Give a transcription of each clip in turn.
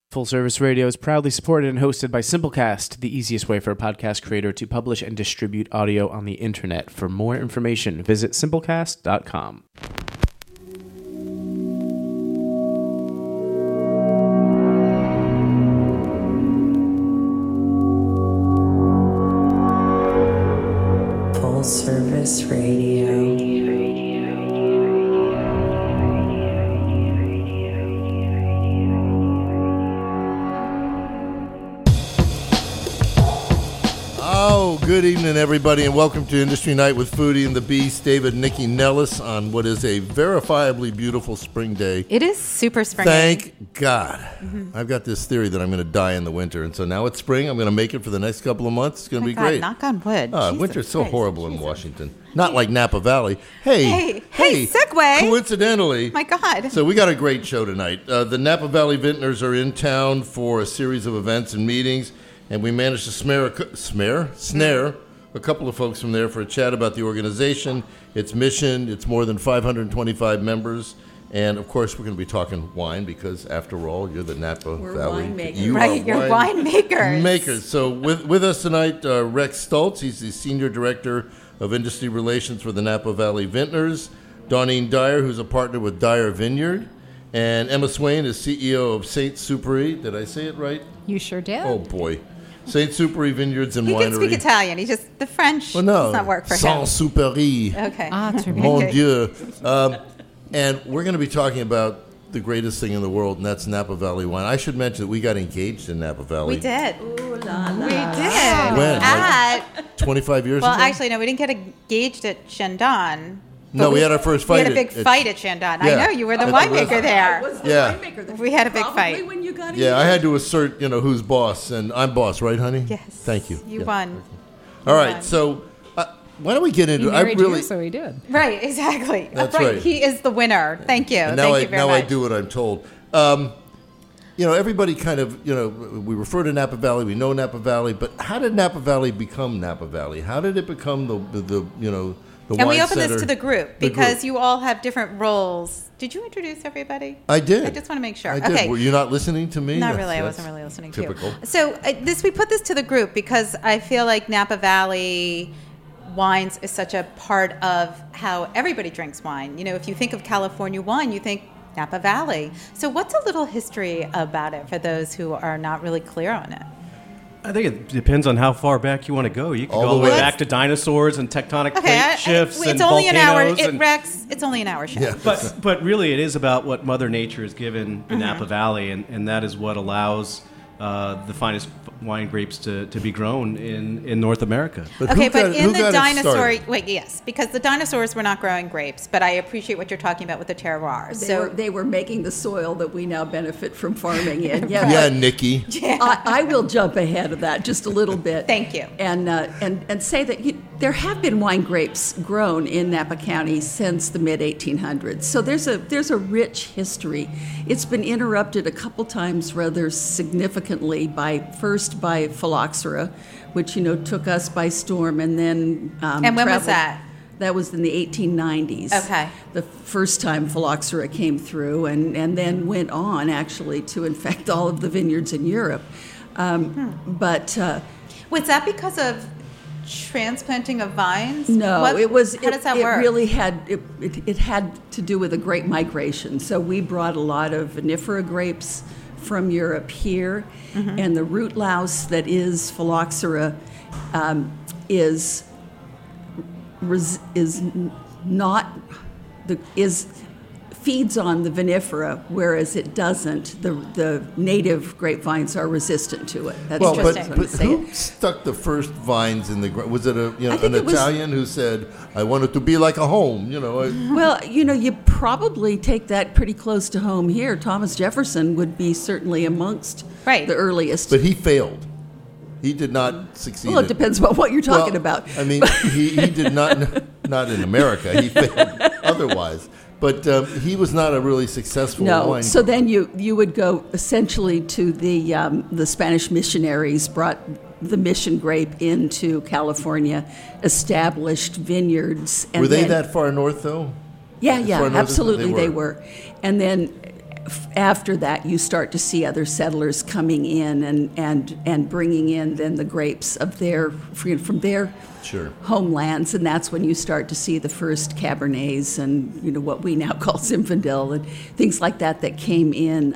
Full Service Radio is proudly supported and hosted by Simplecast, the easiest way for a podcast creator to publish and distribute audio on the internet. For more information, visit simplecast.com. Full Service Radio. Good evening, everybody, and welcome to Industry Night with Foodie and the Beast, David and Nikki Nellis, on what is a verifiably beautiful spring day. It is super springy. Thank God. I've got this theory that I'm going to die in the winter, and so now it's spring. I'm going to make it for the next couple of months. It's going to be great. Knock on wood. Winter's so horrible in Washington. Not like Napa Valley. Hey, segue. Coincidentally. My God. So we got a great show tonight. The Napa Valley Vintners are in town for a series of events and meetings. And we managed to snare a couple of folks from there for a chat about the organization, its mission, its more than 525 members. And, of course, we're going to be talking wine because, after all, you're the Napa Valley. You're winemakers. Makers. So with us tonight, Rex Stoltz. He's the Senior Director of Industry Relations for the Napa Valley Vintners. Dawnine Dyer, who's a partner with Dyer Vineyard. And Emma Swain is CEO of Saint-Superi. Did I say it right? You sure did. Oh, boy. Saint-Superi Vineyards and Winery. He can speak Italian. He just, the French does not work for him. Saint-Superi. Okay. Mon Dieu. And we're going to be talking about the greatest thing in the world, and that's Napa Valley wine. I should mention that we got engaged in Napa Valley. We did. Ooh la la. We did. When? At 25 years ago? Well, actually, no, we didn't get engaged at Shandon. No, we had our first fight. We had a big fight at Shandon. I know, you were the winemaker there. We had a big fight. When you got I had to assert, who's boss, and I'm boss, right, honey? Yes. Thank you. You won. All right, so why don't we get into it? So he did. Right, exactly. That's right. He is the winner. Thank you. And Thank you very much. I do what I'm told. Everybody kind of, we refer to Napa Valley, we know Napa Valley, but how did Napa Valley become Napa Valley? How did it become the and we opened this to the group because you all have different roles. Did you introduce everybody? I did. I just want to make sure. I did. Okay. Were you not listening to me? Not really. I wasn't really listening to you. Typical. So we put this to the group because I feel like Napa Valley wines is such a part of how everybody drinks wine. If you think of California wine, you think Napa Valley. So what's a little history about it for those who are not really clear on it? I think it depends on how far back you want to go. You can go all the way back to dinosaurs and tectonic plate shifts and volcanoes. Rex, it's only an hour show. Yeah. But really it is about what Mother Nature has given the Napa Valley, and that is what allows the finest wine grapes to be grown in North America. But in the dinosaur, because the dinosaurs were not growing grapes, but I appreciate what you're talking about with the terroir. They were making the soil that we now benefit from farming in. Yeah, Nikki. Yeah. I will jump ahead of that just a little bit. Thank you. And say that there have been wine grapes grown in Napa County since the mid-1800s. So there's a rich history. It's been interrupted a couple times rather significantly by phylloxera, which took us by storm, and then and when was that? That was in the 1890s. Okay. The first time phylloxera came through, and then went on actually to infect all of the vineyards in Europe. But was that because of transplanting of vines? No, it was. How does that work? It really had it had to do with a great migration. So we brought a lot of vinifera grapes from Europe here, and the root louse that is phylloxera feeds on the vinifera, whereas it doesn't. The native grapevines are resistant to it. That's but who stuck the first vines in the ground? Was it an Italian who said, "I want it to be like a home"? Well, you probably take that pretty close to home here. Thomas Jefferson would be certainly amongst the earliest, but he failed. He did not succeed. Well, it depends on what you're talking about. I mean, he did not in America. He failed otherwise. But he was not a really successful wine. So then you would go essentially to the Spanish missionaries brought the mission grape into California, established vineyards. And were they that far north, though? Yeah, absolutely they were. And then after that, you start to see other settlers coming in and bringing in then the grapes of from their Sure. homelands, and that's when you start to see the first Cabernets and what we now call Zinfandel and things like that came in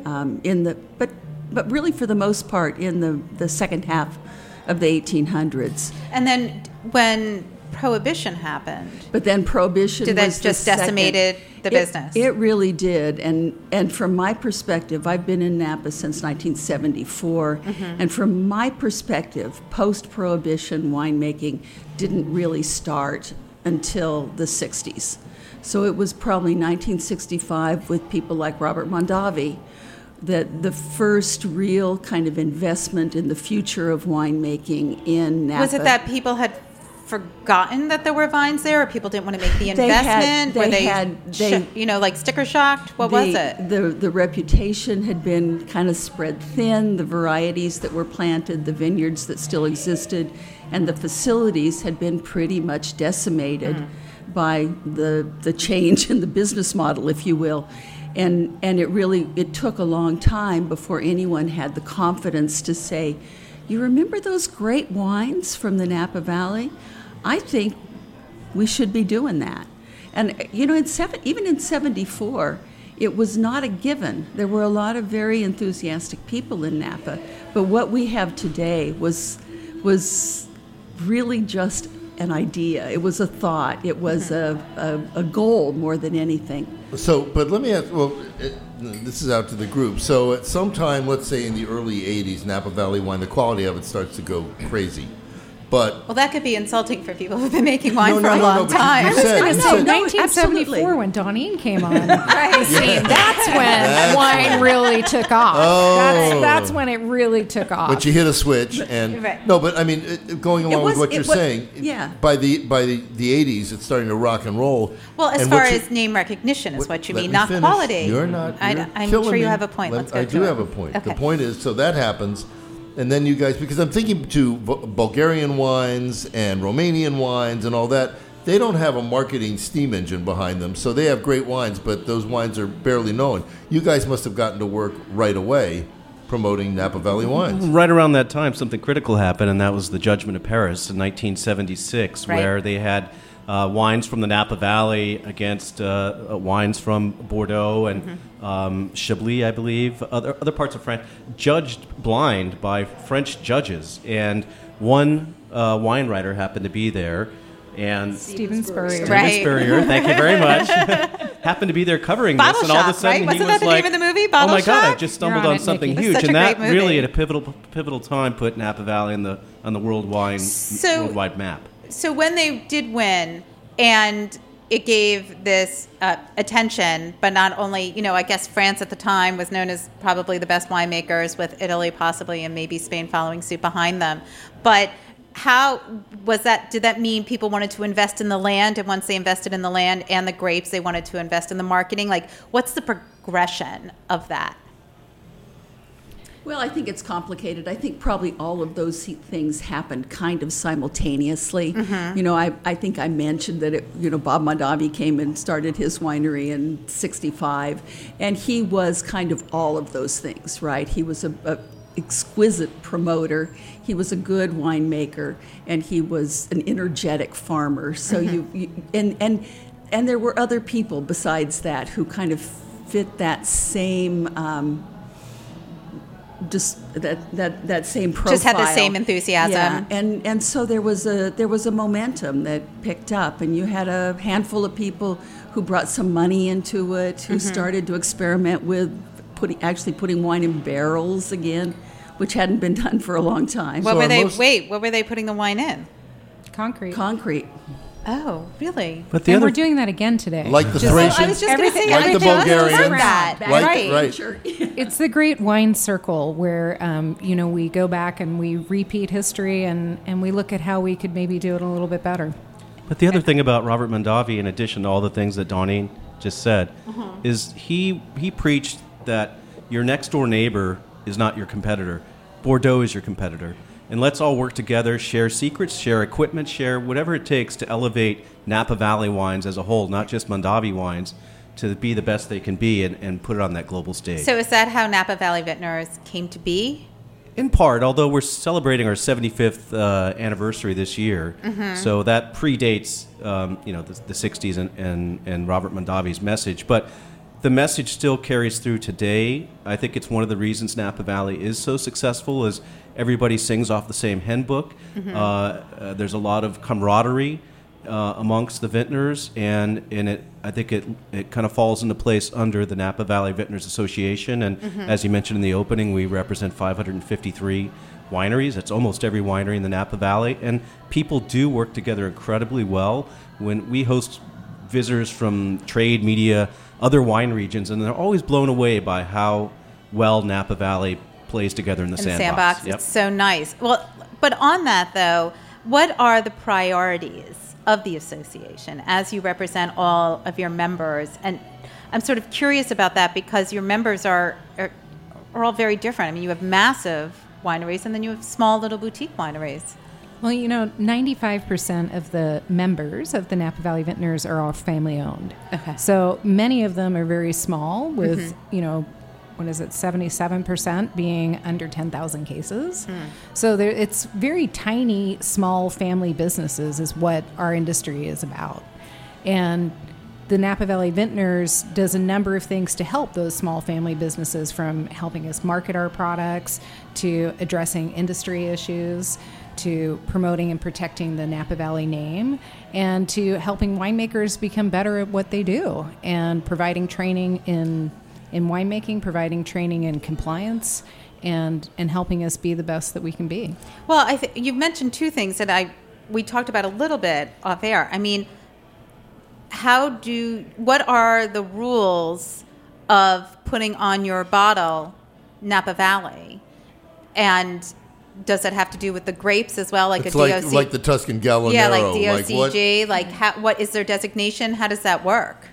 but really for the most part in the second half of the 1800s. And then when Prohibition happened, But then Prohibition did that was just the second- decimated the business? It really did, and from my perspective, I've been in Napa since 1974, and from my perspective, post-Prohibition winemaking didn't really start until the 60s. So it was probably 1965 with people like Robert Mondavi that the first real kind of investment in the future of winemaking in Napa. Was it that people had forgotten that there were vines there, or people didn't want to make the investment? Were they like sticker shocked? What was it? The reputation had been kind of spread thin, the varieties that were planted, the vineyards that still existed, and the facilities had been pretty much decimated by the change in the business model, if you will. And it took a long time before anyone had the confidence to say, you remember those great wines from the Napa Valley? I think we should be doing that. And, even in 74, it was not a given. There were a lot of very enthusiastic people in Napa. But what we have today was really just an idea. It was a thought. It was a goal more than anything. So, but let me ask, this is out to the group. So at some time, let's say in the early 80s, Napa Valley wine, the quality of it starts to go crazy. But Well, that could be insulting for people who've been making wine for a No, long but time. you said- I you know, said- 1974 when Donine came on the Right. scene. That's when wine really took off. Oh. That's when it really took off. But you hit a switch, and Right. no, but I mean, going along with what you're saying, yeah. By the 80s, it's starting to rock and roll. Well, as And far what you- as name recognition is what you let mean, me not finish. quality. You're not. I'm killing sure you me. have a point. Let's go I to do it. have a point. Okay. The point is, so that happens, and then you guys, because I'm thinking to Bulgarian wines and Romanian wines and all that, they don't have a marketing steam engine behind them, so they have great wines, but those wines are barely known. You guys must have gotten to work right away promoting Napa Valley wines. Right around that time, something critical happened, and that was the Judgment of Paris in 1976, Right. where they had wines from the Napa Valley against wines from Bordeaux and Chablis, I believe, other parts of France, judged blind by French judges. And one wine writer happened to be there, and Steven Spurrier. Right. Steven Spurrier, thank you very much, happened to be there covering Bottle this, and all of a Shop, sudden right? he Wasn't was that the like, name of the movie, "Oh Bottle my God, I Shop?" just stumbled You're on on it, something Nikki. huge," It's such and a that great movie. really, at a pivotal time, put Napa Valley on the worldwide map. So when they did win, and it gave this attention, but not only, I guess France at the time was known as probably the best winemakers, with Italy possibly and maybe Spain following suit behind them. But how was that? Did that mean people wanted to invest in the land, and once they invested in the land and the grapes, they wanted to invest in the marketing? Like, what's the progression of that? Well, I think it's complicated. I think probably all of those things happened kind of simultaneously. I think I mentioned that Bob Mondavi came and started his winery in '65, and he was kind of all of those things, right? He was a exquisite promoter. He was a good winemaker, and he was an energetic farmer. So and there were other people besides that who kind of fit that same. Just that same profile. Just had the same enthusiasm. Yeah, and so there was a momentum that picked up, and you had a handful of people who brought some money into it, who started to experiment with putting wine in barrels again, which hadn't been done for a long time. What So were are they? most- Wait, what were they putting the wine in? Concrete. Concrete. Oh, really? But the And other we're doing that again today. Like the Just- Thracian, I was just going to say, Like the I just Bulgarians. heard that. Right. Sure. It's the great wine circle where, we go back and we repeat history and we look at how we could maybe do it a little bit better. But the other thing about Robert Mondavi, in addition to all the things that Donine just said, is he preached that your next door neighbor is not your competitor. Bordeaux is your competitor. And let's all work together, share secrets, share equipment, share whatever it takes to elevate Napa Valley wines as a whole, not just Mondavi wines, to be the best they can be and put it on that global stage. So is that how Napa Valley Vintners came to be? In part, although we're celebrating our 75th anniversary this year, so that predates the 60s and Robert Mondavi's message. But the message still carries through today. I think it's one of the reasons Napa Valley is so successful is everybody sings off the same handbook. There's a lot of camaraderie amongst the vintners, and I think it kind of falls into place under the Napa Valley Vintners Association. And as you mentioned in the opening, we represent 553 wineries. It's almost every winery in the Napa Valley, and people do work together incredibly well. When we host visitors from trade, media, other wine regions, and they're always blown away by how well Napa Valley plays together in the sandbox. Yep. It's so nice. Well, but on that though, what are the priorities of the association as you represent all of your members? And I'm sort of curious about that because your members are all very different. I mean, you have massive wineries and then you have small little boutique wineries. Well, 95% of the members of the Napa Valley Vintners are all family owned. Okay. So many of them are very small with, 77% being under 10,000 cases. So it's very tiny, small family businesses is what our industry is about. And the Napa Valley Vintners does a number of things to help those small family businesses, from helping us market our products to addressing industry issues to promoting and protecting the Napa Valley name, and to helping winemakers become better at what they do, and providing training in winemaking, providing training in compliance, and何us be the best that we can be. Well, you've mentioned two things that we talked about a little bit off air. I mean, what are the rules of putting on your bottle Napa Valley? And does it have to do with the grapes as well, like it's a DOC? like the Tuscan Gallinero. Yeah, like DOCG. What is their designation? How does that work?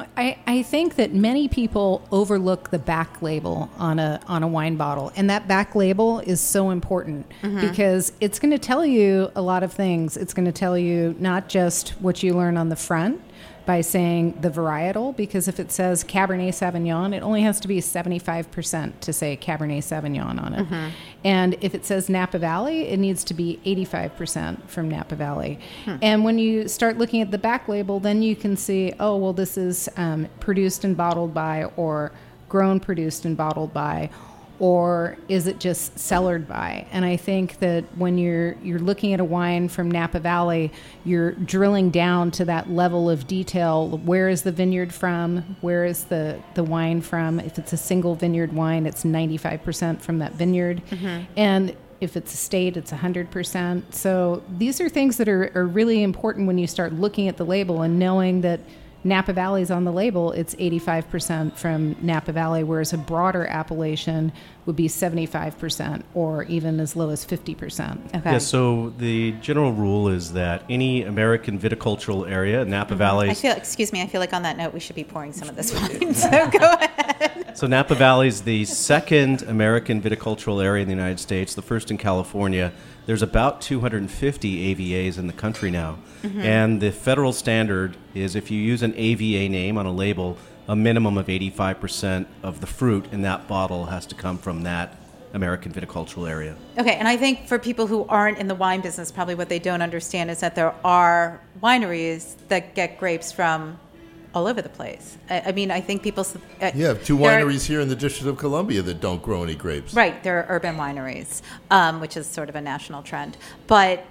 I think that many people overlook the back label on a wine bottle, and that back label is so important because it's going to tell you a lot of things. It's going to tell you not just what you learn on the front by saying the varietal, because if it says Cabernet Sauvignon, it only has to be 75% to say Cabernet Sauvignon on it. And if it says Napa Valley, it needs to be 85% from Napa Valley. And when you start looking at the back label, then you can see, oh, well, this is produced and bottled by, or grown, produced, and bottled by, or is it just cellared by? And I think that when you're looking at a wine from Napa Valley, you're drilling down to that level of detail. Where is the vineyard from? Where is the wine from? If it's a single vineyard wine, it's 95% from that vineyard. And if it's estate, it's 100%. So these are things that are really important when you start looking at the label and knowing that Napa Valley's on the label, it's 85% from Napa Valley, whereas a broader appellation would be 75% or even as low as 50%. Okay. Yeah, so the general rule is that any American viticultural area, Napa Valley... I feel like on that note, we should be pouring some of this wine, so go ahead. So Napa Valley is the second American viticultural area in the United States, the first in California. There's about 250 AVAs in the country now. And the federal standard is if you use an AVA name on a label, a minimum of 85% of the fruit in that bottle has to come from that American viticultural area. Okay, and I think for people who aren't in the wine business, probably what they don't understand is that there are wineries that get grapes from all over the place. I mean, I think people... you have two wineries here in the District of Columbia that don't grow any grapes. Right, there are urban wineries, which is sort of a national trend. But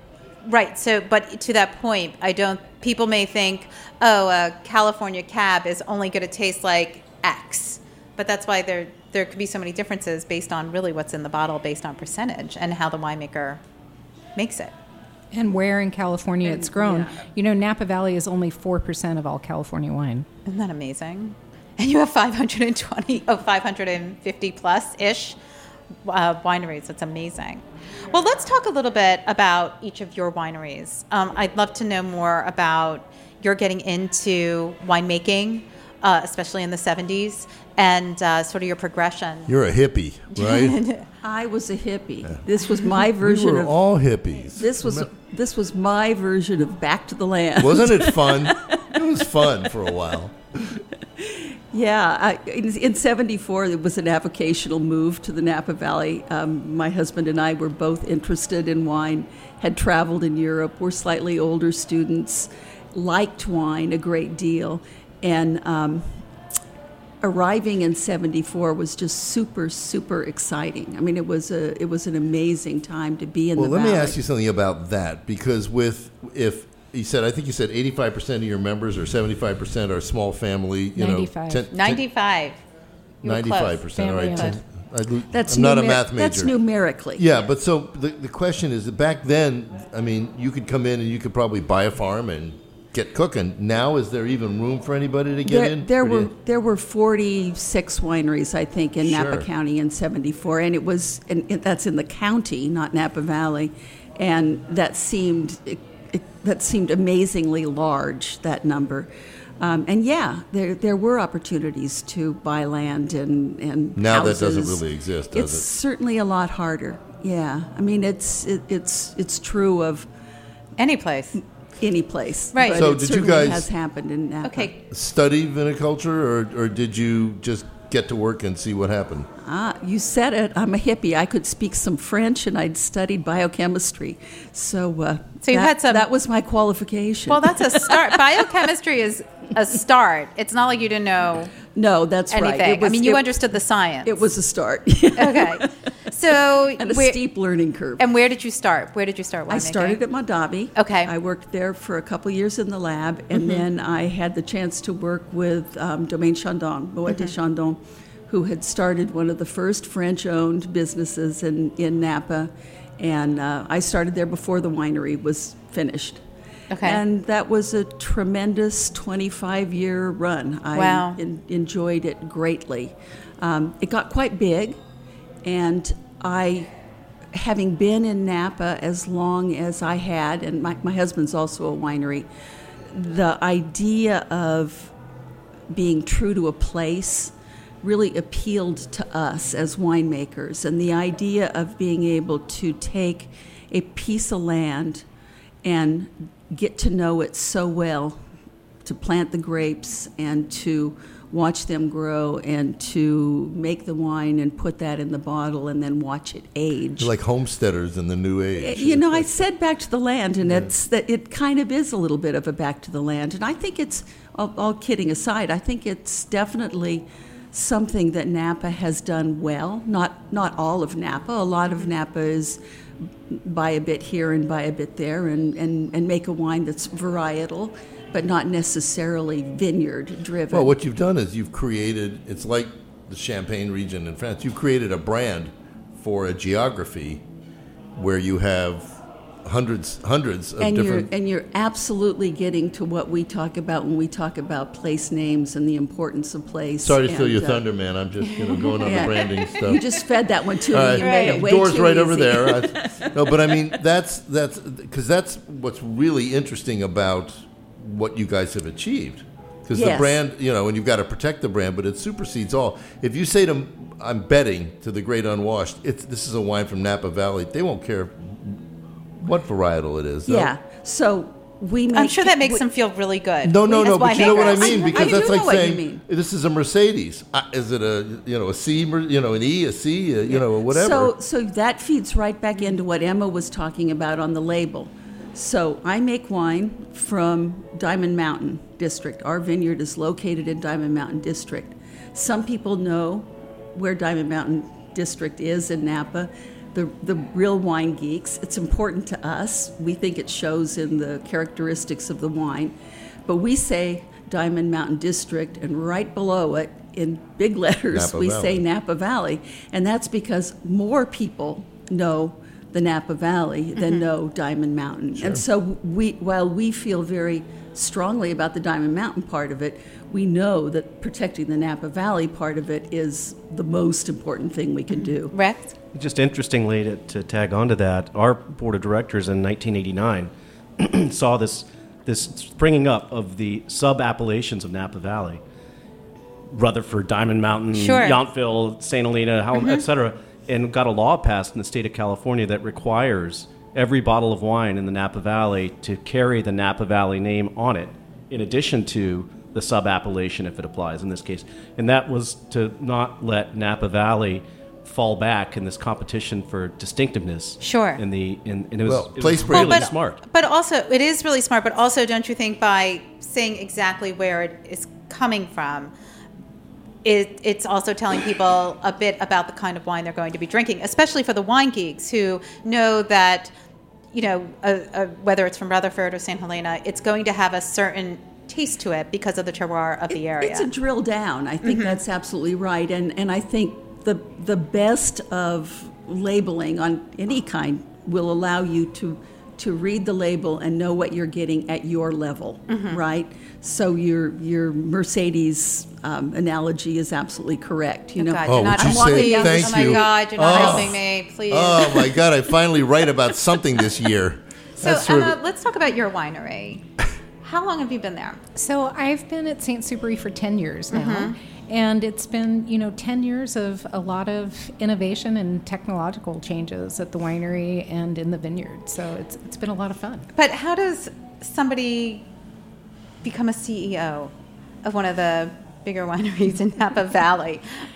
to that point, people may think, a California Cab is only going to taste like X. But that's why there could be so many differences based on really what's in the bottle, based on percentage and how the winemaker makes it. And where in California it's grown. Yeah. Napa Valley is only 4% of all California wine. Isn't that amazing? And you have 550 plus-ish wineries. That's amazing. Well, let's talk a little bit about each of your wineries. I'd love to know more about your getting into winemaking, especially in the 70s, and sort of your progression. You're a hippie, right? I was a hippie. This was my version we were all hippies. This was my version of Back to the Land. Wasn't it fun? It was fun for a while. Yeah, in '74, it was an avocational move to the Napa Valley. My husband and I were both interested in wine, had traveled in Europe, were slightly older students, liked wine a great deal, and arriving in '74 was just super, super exciting. I mean, it was an amazing time to be in the Well, let valley. me ask you something about that, because I think you said 85% of your members or 75% are small family. 95. 95. You were close. 95%. All right. Family That's I'm not a math major. That's numerically. Yeah, but so the question is that back then, I mean, you could come in and you could probably buy a farm and get cooking. Now, is there even room for anybody to get in? There were 46 wineries, I think, in Sure. Napa County in '74, and that's in the county, not Napa Valley, and that seemed amazingly large, that number. And yeah, there were opportunities to buy land and Now houses. that doesn't really exist, does It's it? certainly a lot harder. Yeah, I mean it's true of Any place. any place. Right. But So it did you certainly guys- has happened in Napa. Okay. Study viniculture, or did you just get to work and see what happened? You said it. I'm a hippie. I could speak some French, and I'd studied biochemistry. So you had some- That was my qualification. Well, that's a start. Biochemistry is a start. It's not like you didn't know no, that's anything. right. I mean, you understood the science. It was a start. Okay. So, and a steep learning curve. And where did you start? Where did you start winemaking? I started at Mondavi. Okay. I worked there for a couple years in the lab, and then I had the chance to work with Domaine Chandon, Moët Chandon, who had started one of the first French-owned businesses in Napa, and I started there before the winery was finished. Okay. And that was a tremendous 25-year run. Wow. I enjoyed it greatly. It got quite big, and having been in Napa as long as I had, and my husband's also a winery, the idea of being true to a place really appealed to us as winemakers, and the idea of being able to take a piece of land and get to know it so well, to plant the grapes and to watch them grow and to make the wine and put that in the bottle and then watch it age. You're like homesteaders in the new age. You know, I said back to the land, and it kind of is a little bit of a back to the land. And I think it's, all kidding aside, I think it's definitely something that Napa has done well. Not all of Napa. A lot of Napa is buy a bit here and buy a bit there and make a wine that's varietal, but not necessarily vineyard driven. Well, what you've done is you've created, it's like the Champagne region in France, you've created a brand for a geography where you have hundreds of different... And you're absolutely getting to what we talk about when we talk about place names and the importance of place. Sorry to steal and, your thunder, man. I'm just going on the branding stuff. You just fed that one to me. All right. You made it way Door's too right easy. over there. No, but I mean, that's because that's what's really interesting about what you guys have achieved. Because the Yes. brand, and you've got to protect the brand, but it supersedes all. If you say to, I'm betting to the great unwashed, this is a wine from Napa Valley, they won't care what varietal it is. Yeah. So we make... I'm sure that makes them feel really good. No, as but you know what I winemakers. mean? Because I that's do like know what you saying, mean. this is a Mercedes. Is it a C, an E, a C, whatever? So that feeds right back into what Emma was talking about on the label. So I make wine from Diamond Mountain District. Our vineyard is located in Diamond Mountain District. Some people know where Diamond Mountain District is in Napa. The real wine geeks, it's important to us. We think it shows in the characteristics of the wine. But we say Diamond Mountain District, and right below it, in big letters, Napa we Valley. say Napa Valley. And that's because more people know the Napa Valley than know Diamond Mountain. Sure. And so while we feel very strongly about the Diamond Mountain part of it, we know that protecting the Napa Valley part of it is the most important thing we can do. Rex? Just interestingly, to tag onto that, our board of directors in 1989 saw this springing up of the sub-appellations of Napa Valley. Rutherford, Diamond Mountain, Sure. Yountville, St. Helena, et cetera, and got a law passed in the state of California that requires every bottle of wine in the Napa Valley to carry the Napa Valley name on it, in addition to the sub-appellation if it applies in this case. And that was to not let Napa Valley fall back in this competition for distinctiveness. Sure. And it was place really branding. smart. But also, it is really smart, but also, don't you think by saying exactly where it is coming from, it's also telling people a bit about the kind of wine they're going to be drinking, especially for the wine geeks who know that, whether it's from Rutherford or St. Helena, it's going to have a certain taste to it because of the terroir of the area. It's a drill down. I think that's absolutely right. And I think the best of labeling on any kind will allow you to read the label and know what you're getting at your level, right? So your Mercedes analogy is absolutely correct. You know, God, Oh, you're not would you helping say me. thank Oh my you? God, you're not helping me. Please. Oh my God! I finally write about something this year. So That's sort Emma, of- let's talk about your winery. How long have you been there? So I've been at St. Supery for 10 years now. And it's been, 10 years of a lot of innovation and technological changes at the winery and in the vineyard. So it's been a lot of fun. But how does somebody become a CEO of one of the bigger wineries in Napa Valley?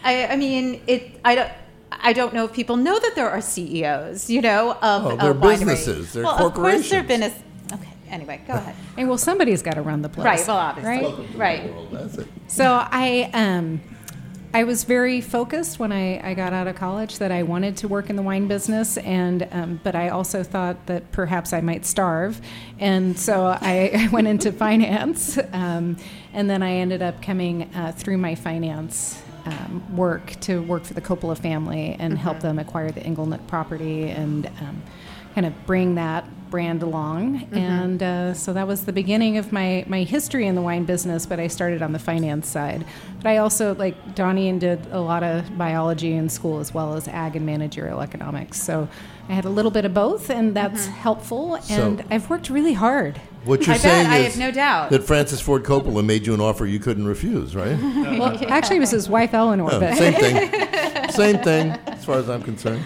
I don't know if people know that there are CEOs, of they're wineries. businesses, they're Of course, they're corporations. Okay. Anyway, go ahead. And well, somebody's got to run the place. Right. Well, obviously. Right? Right. That's it. So I was very focused when I got out of college that I wanted to work in the wine business, and but I also thought that perhaps I might starve, and so I went into finance, and then I ended up coming through my finance work to work for the Coppola family and help them acquire the Inglenook property and kind of bring that brand along. And so that was the beginning of my history in the wine business, but I started on the finance side. But I also, like Donnie, and did a lot of biology in school as well as ag and managerial economics. So I had a little bit of both, and that's helpful. And I've worked really hard. What you're I saying bet. I is have no doubt. that Francis Ford Coppola made you an offer you couldn't refuse, right? Well, actually, it was his wife, Eleanor. Oh, but same thing. Same thing, as far as I'm concerned.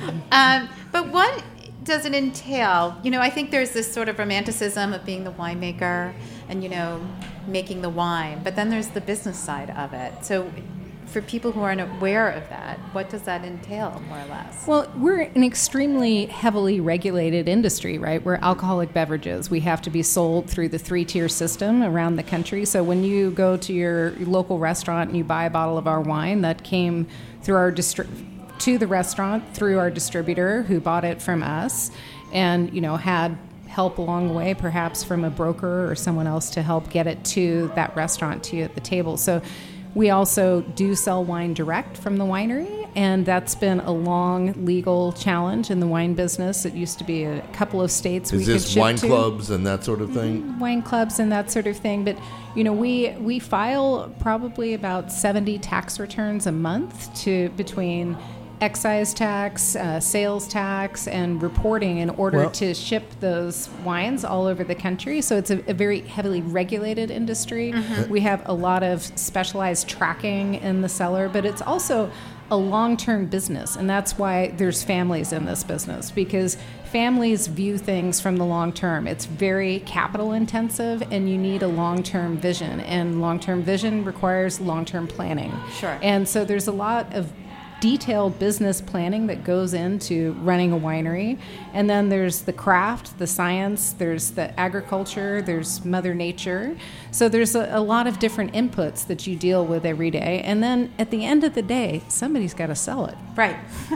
But what does it entail? I think there's this sort of romanticism of being the winemaker and, making the wine. But then there's the business side of it. So for people who aren't aware of that, what does that entail, more or less? Well, we're an extremely heavily regulated industry, right? We're alcoholic beverages. We have to be sold through the 3-tier system around the country. So when you go to your local restaurant and you buy a bottle of our wine, that came through our to the restaurant through our distributor who bought it from us and, had help along the way, perhaps from a broker or someone else to help get it to that restaurant, to you at the table. So we also do sell wine direct from the winery, and that's been a long legal challenge in the wine business. It used to be a couple of states we Is could this ship wine to. clubs and that sort of thing? Wine clubs and that sort of thing. But, we file probably about 70 tax returns a month between excise tax, sales tax, and reporting in order to ship those wines all over the country. So it's a very heavily regulated industry. We have a lot of specialized tracking in the cellar, but it's also a long-term business, and that's why there's families in this business, because families view things from the long term. It's very capital intensive, and you need a long-term vision, and long-term vision requires long-term planning. Sure. And so there's a lot of detailed business planning that goes into running a winery. And then there's the craft, the science, there's the agriculture, there's Mother Nature. So there's a lot of different inputs that you deal with every day. And then at the end of the day, somebody's got to sell it. Right.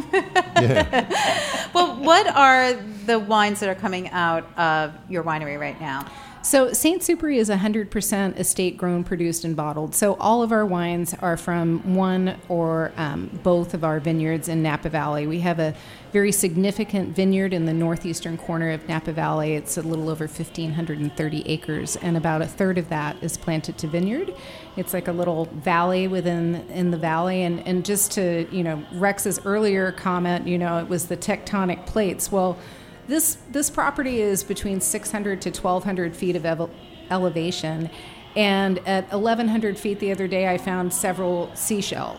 Well, what are the wines that are coming out of your winery right now? So St. Supery is 100% estate grown, produced, and bottled. So all of our wines are from one or both of our vineyards in Napa Valley. We have a very significant vineyard in the northeastern corner of Napa Valley. It's a little over 1,530 acres, and about a third of that is planted to vineyard. It's like a little valley in the valley. And just to, Rex's earlier comment, it was the tectonic plates. Well, This property is between 600 to 1,200 feet of elevation, and at 1,100 feet the other day I found several seashells.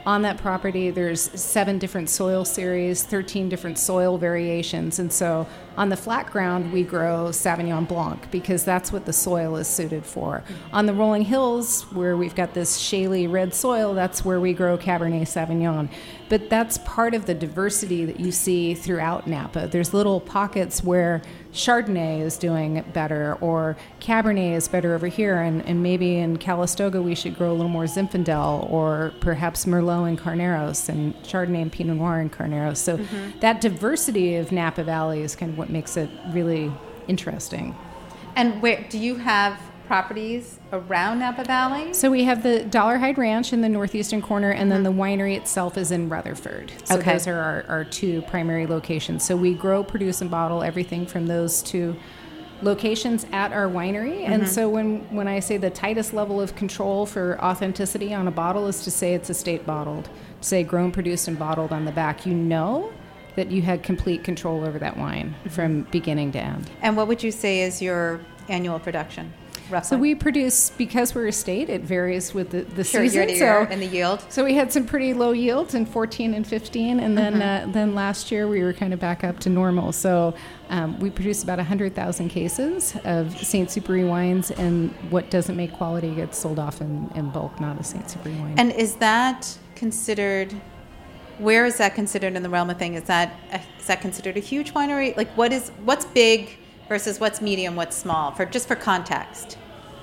on that property, there's 7 different soil series, 13 different soil variations. And so on the flat ground, we grow Sauvignon Blanc because that's what the soil is suited for. On the rolling hills, where we've got this shaly red soil, that's where we grow Cabernet Sauvignon. But that's part of the diversity that you see throughout Napa. There's little pockets where Chardonnay is doing better, or Cabernet is better over here, and maybe in Calistoga we should grow a little more Zinfandel, or perhaps Merlot and Carneros, and Chardonnay and Pinot Noir and Carneros. So that diversity of Napa Valley is kind of what makes it really interesting. And where do you have properties around Napa Valley? So we have the Dollarhide Ranch in the northeastern corner, and then the winery itself is in Rutherford. So those are our 2 primary locations. So we grow, produce, and bottle everything from those 2 locations at our winery. And so when I say the tightest level of control for authenticity on a bottle is to say it's estate bottled, to say grown, produced, and bottled on the back, you know that you had complete control over that wine from beginning to end. And what would you say is your annual production? Roughly? So we produce, because we're a state, it varies with the Sure, season. year to year, and the yield. So we had some pretty low yields in 14 and 15, and then last year we were kind of back up to normal. So we produced about 100,000 cases of St. Superi wines, and what doesn't make quality gets sold off in bulk, not a St. Superi wine. And is that considered? Where is that considered in the realm of thing? Is that considered a huge winery? Like, what's big versus what's medium, what's small? For context.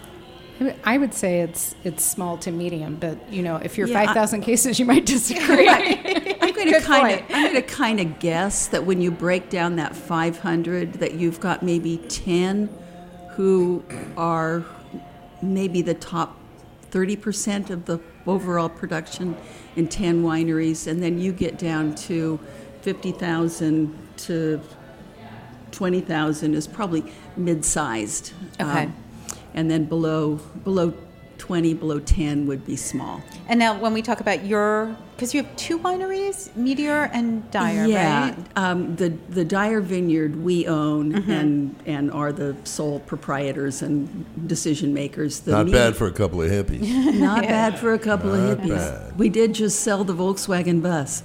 I would say it's small to medium, but if you're 5,000 cases, you might disagree. I'm going to kind of guess that when you break down that 500, that you've got maybe 10 who are maybe the top 30% of the overall production in 10 wineries, and then you get down to 50,000 to 20,000 is probably mid-sized. Okay. And then below 20, below 10 would be small. And now when we talk about because you have 2 wineries, Meteor and Dyer, right? The Dyer Vineyard we own and are the sole proprietors and decision makers. Not bad for a couple of hippies. Not bad for a couple of hippies. Bad. We did just sell the Volkswagen bus.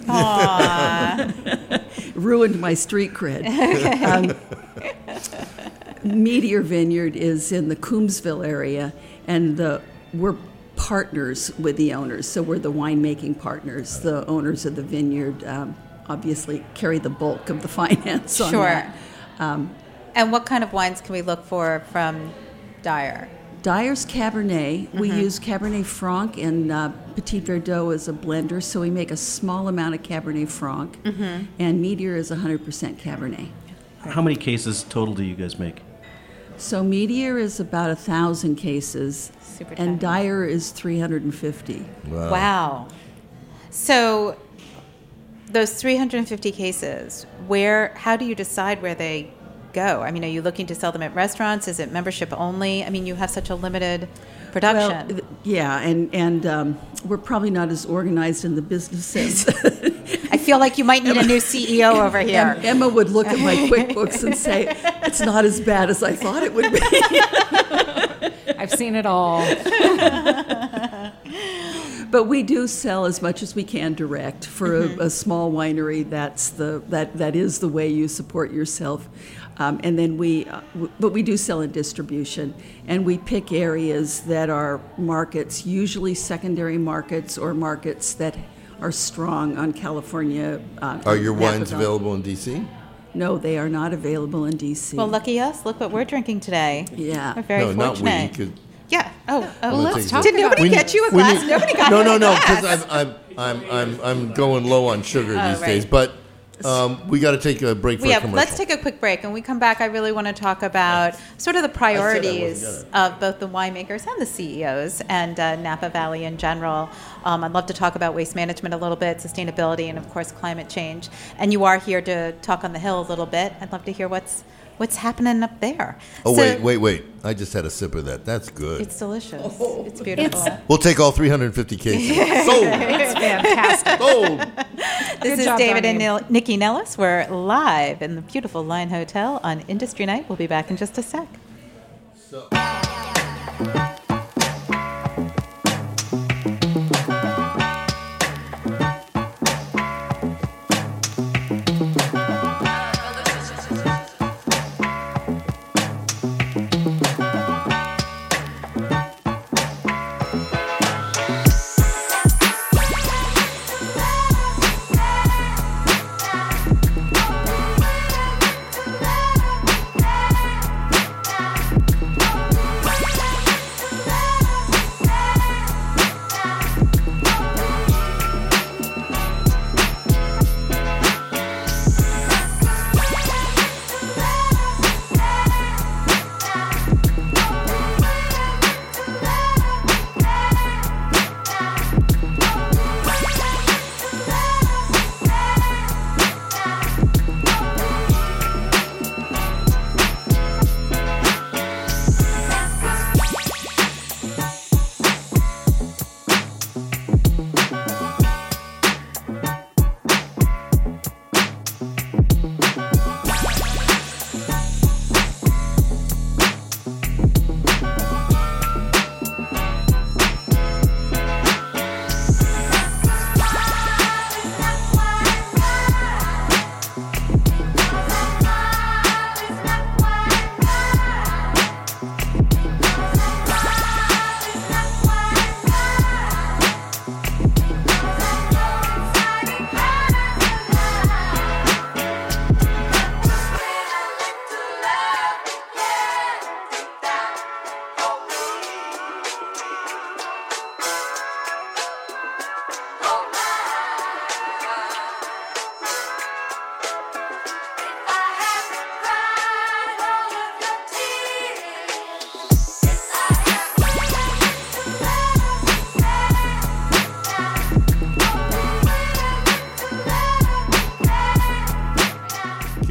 Aww. Ruined my street cred. Meteor Vineyard is in the Coombsville area, and we're partners with the owners, so we're the winemaking partners. The owners of the vineyard obviously carry the bulk of the finance on that. And what kind of wines can we look for from Dyer? Dyer's Cabernet. We use Cabernet Franc and Petit Verdot as a blender, so we make a small amount of Cabernet Franc, and Meteor is 100% Cabernet. How many cases total do you guys make? So Meteor is about 1,000 cases, Super and tiny. Dyer is 350. Wow. So those 350 cases, how do you decide where they go? I mean, are you looking to sell them at restaurants? Is it membership only? I mean, you have such a limited production. Well, yeah, and we're probably not as organized in the business sense. I feel like you might need a new CEO over here. Emma would look at my QuickBooks and say, it's not as bad as I thought it would be. I've seen it all. But we do sell as much as we can direct. For a small winery, that is the way you support yourself. And then but we do sell in distribution, and we pick areas that are markets, usually secondary markets or markets that are strong on California. Are your Napa wines Valley. available in D.C.? No, they are not available in D.C. Well, lucky us. Look what we're drinking today. Yeah. We're very No, not fortunate. we. 'Cause Yeah. Oh. Well, let's talk Did about nobody get you a glass? Nobody got you a No, glass. because I'm going low on sugar these right. days. But we got to take a break for a commercial. Let's take a quick break. And when we come back, I really want to talk about sort of the priorities of both the winemakers and the CEOs and Napa Valley in general. I'd love to talk about waste management a little bit, sustainability, and of course climate change. And you are here to talk on the Hill a little bit. I'd love to hear what's happening up there. Oh, So- wait. I just had a sip of that. That's good. It's delicious. It's beautiful. We'll take all 350 cases. Sold. It's fantastic. Sold. This is job, David Donnie. and Nikki Nellis. We're live in the beautiful Line Hotel on Industry Night. We'll be back in just a sec.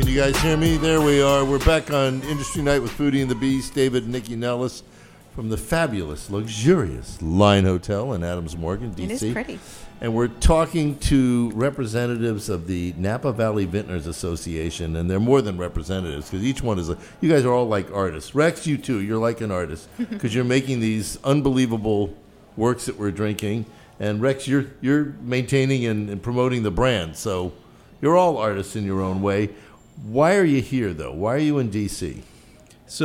Can you guys hear me? There we are. We're back on Industry Night with Foodie and the Beast. David and Nikki Nellis from the fabulous, luxurious Line Hotel in Adams Morgan, D.C. It is pretty. And we're talking to representatives of the Napa Valley Vintners Association, and they're more than representatives because each one is you guys are all like artists. Rex, you too. You're like an artist because you're making these unbelievable works that we're drinking. And Rex, you're maintaining and promoting the brand. So you're all artists in your own way. Why are you here, though? Why are you in D.C.? So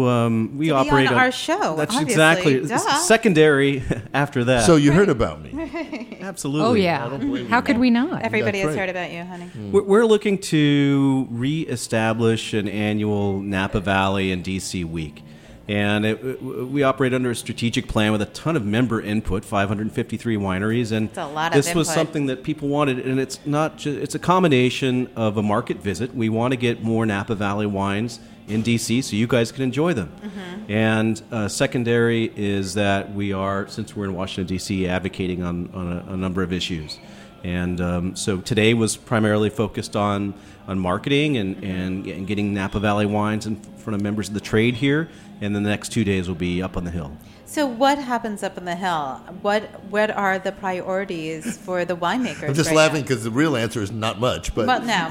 we To operate be on our show. That's obviously. exactly Duh. secondary after that. So you heard about me. Absolutely. Oh, I yeah. don't blame you. How could we not? Everybody That's has right. heard about you, honey. We're looking to reestablish an annual Napa Valley and DC week. And we operate under a strategic plan with a ton of member input, 553 wineries. And It's a lot of this was input. something that people wanted. And it's not just, it's a combination of a market visit. We want to get more Napa Valley wines in DC so you guys can enjoy them. Mm-hmm. And secondary is that we are, since we're in Washington, D.C., advocating on a number of issues. And so today was primarily focused on marketing and getting Napa Valley wines in front of members of the trade here. And then the next 2 days will be up on the hill. So what happens up on the hill? What are the priorities for the winemakers? I'm just right laughing now? because the real answer is not much. But Well, no.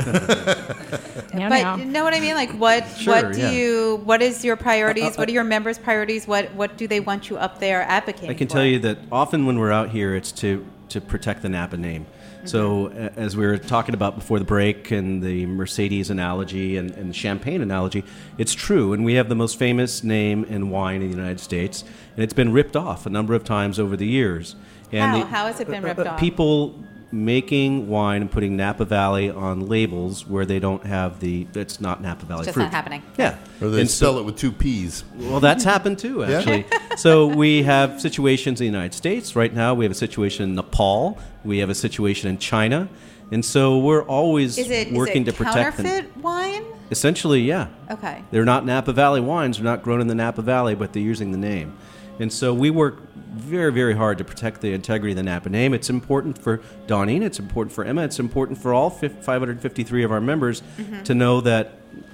Yeah, But no. you know what I mean? Like, what Sure, do yeah. what is your priorities? What are your members' priorities? What do they want you up there advocating I can for? tell you that often when we're out here, it's to protect the Napa name. So as we were talking about before the break and the Mercedes analogy and Champagne analogy, it's true. And we have the most famous name in wine in the United States, and it's been ripped off a number of times over the years. And How has it been ripped off? People making wine and putting Napa Valley on labels where they don't have it's not Napa Valley just fruit. not happening. Yeah. or they And so- spell it with two P's. well, that's happened too, actually. So we have situations in the United States. Right now, we have a situation in Nepal. We have a situation in China. And so we're always Is it working to protect them. counterfeit wine? Essentially, yeah. Okay. They're not Napa Valley wines. They're not grown in the Napa Valley, but they're using the name. And so we work very, very hard to protect the integrity of the Napa name. It's important for Dawnine. It's important for Emma. It's important for all 553 of our members to know that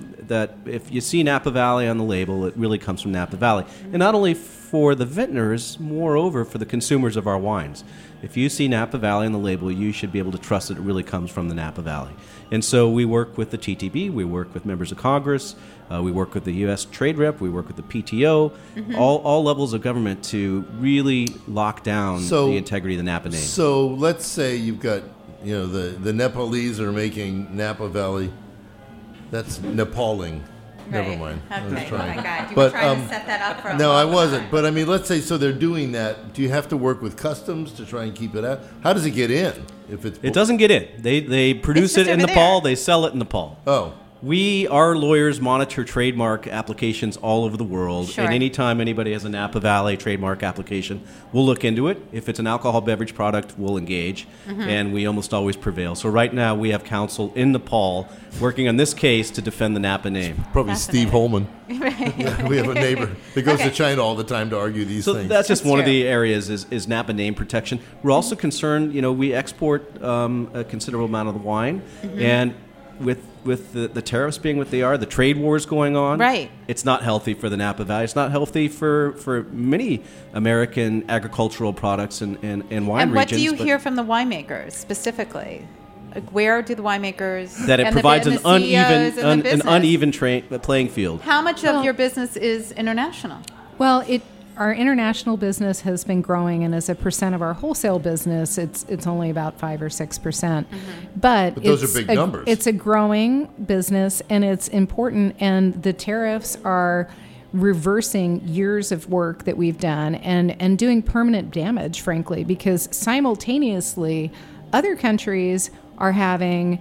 if you see Napa Valley on the label, it really comes from Napa Valley. And not only for the vintners, moreover, for the consumers of our wines. If you see Napa Valley on the label, you should be able to trust that it really comes from the Napa Valley. And so we work with the TTB, we work with members of Congress, we work with the U.S. Trade Rep, we work with the PTO, all levels of government to really lock down the integrity of the Napa name. So let's say you've got, the Nepalese are making Napa Valley. That's Nepaling. Never Right. mind. I was Okay. Oh trying. my God. You But, were trying to set that up for a No, I long wasn't. time. But I mean, let's say so they're doing that. Do you have to work with customs to try and keep it out? How does it get in? If it's It doesn't get in. They produce just it in over Nepal, there. they sell it in Nepal. Oh, Our lawyers monitor trademark applications all over the world. Sure. And anytime anybody has a Napa Valley trademark application, we'll look into it. If it's an alcohol beverage product, we'll engage. And we almost always prevail. So right now we have counsel in Nepal working on this case to defend the Napa name. probably Steve Holman. Right. Yeah, we have a neighbor that goes Okay. to China all the time to argue these So things. that's just That's one of true. the areas is Napa name protection. We're also concerned, we export a considerable amount of the wine. And with the tariffs being what they are, the trade wars going on, Right. it's not healthy for the Napa Valley. It's not healthy for many American agricultural products and wine And what regions. do you but hear from the winemakers specifically? Like, where do the winemakers that it and provides the, an and the CEOs and the an business- uneven playing field. How much Well- of your business is international? Well, our international business has been growing, and as a percent of our wholesale business, it's only about 5 or 6%. But those it's are big numbers. It's a growing business, and it's important. And the tariffs are reversing years of work that we've done and doing permanent damage, frankly, because simultaneously, other countries are having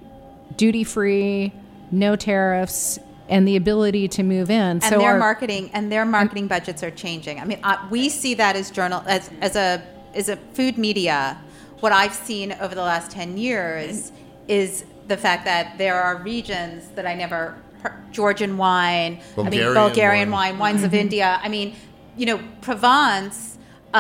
duty-free, no tariffs, and the ability to move in. And their marketing budgets are changing. I mean, we see that as as a food media. What I've seen over the last 10 years is the fact that there are regions that I never Georgian wine, Bulgarian wine, wines of India. I mean, Provence.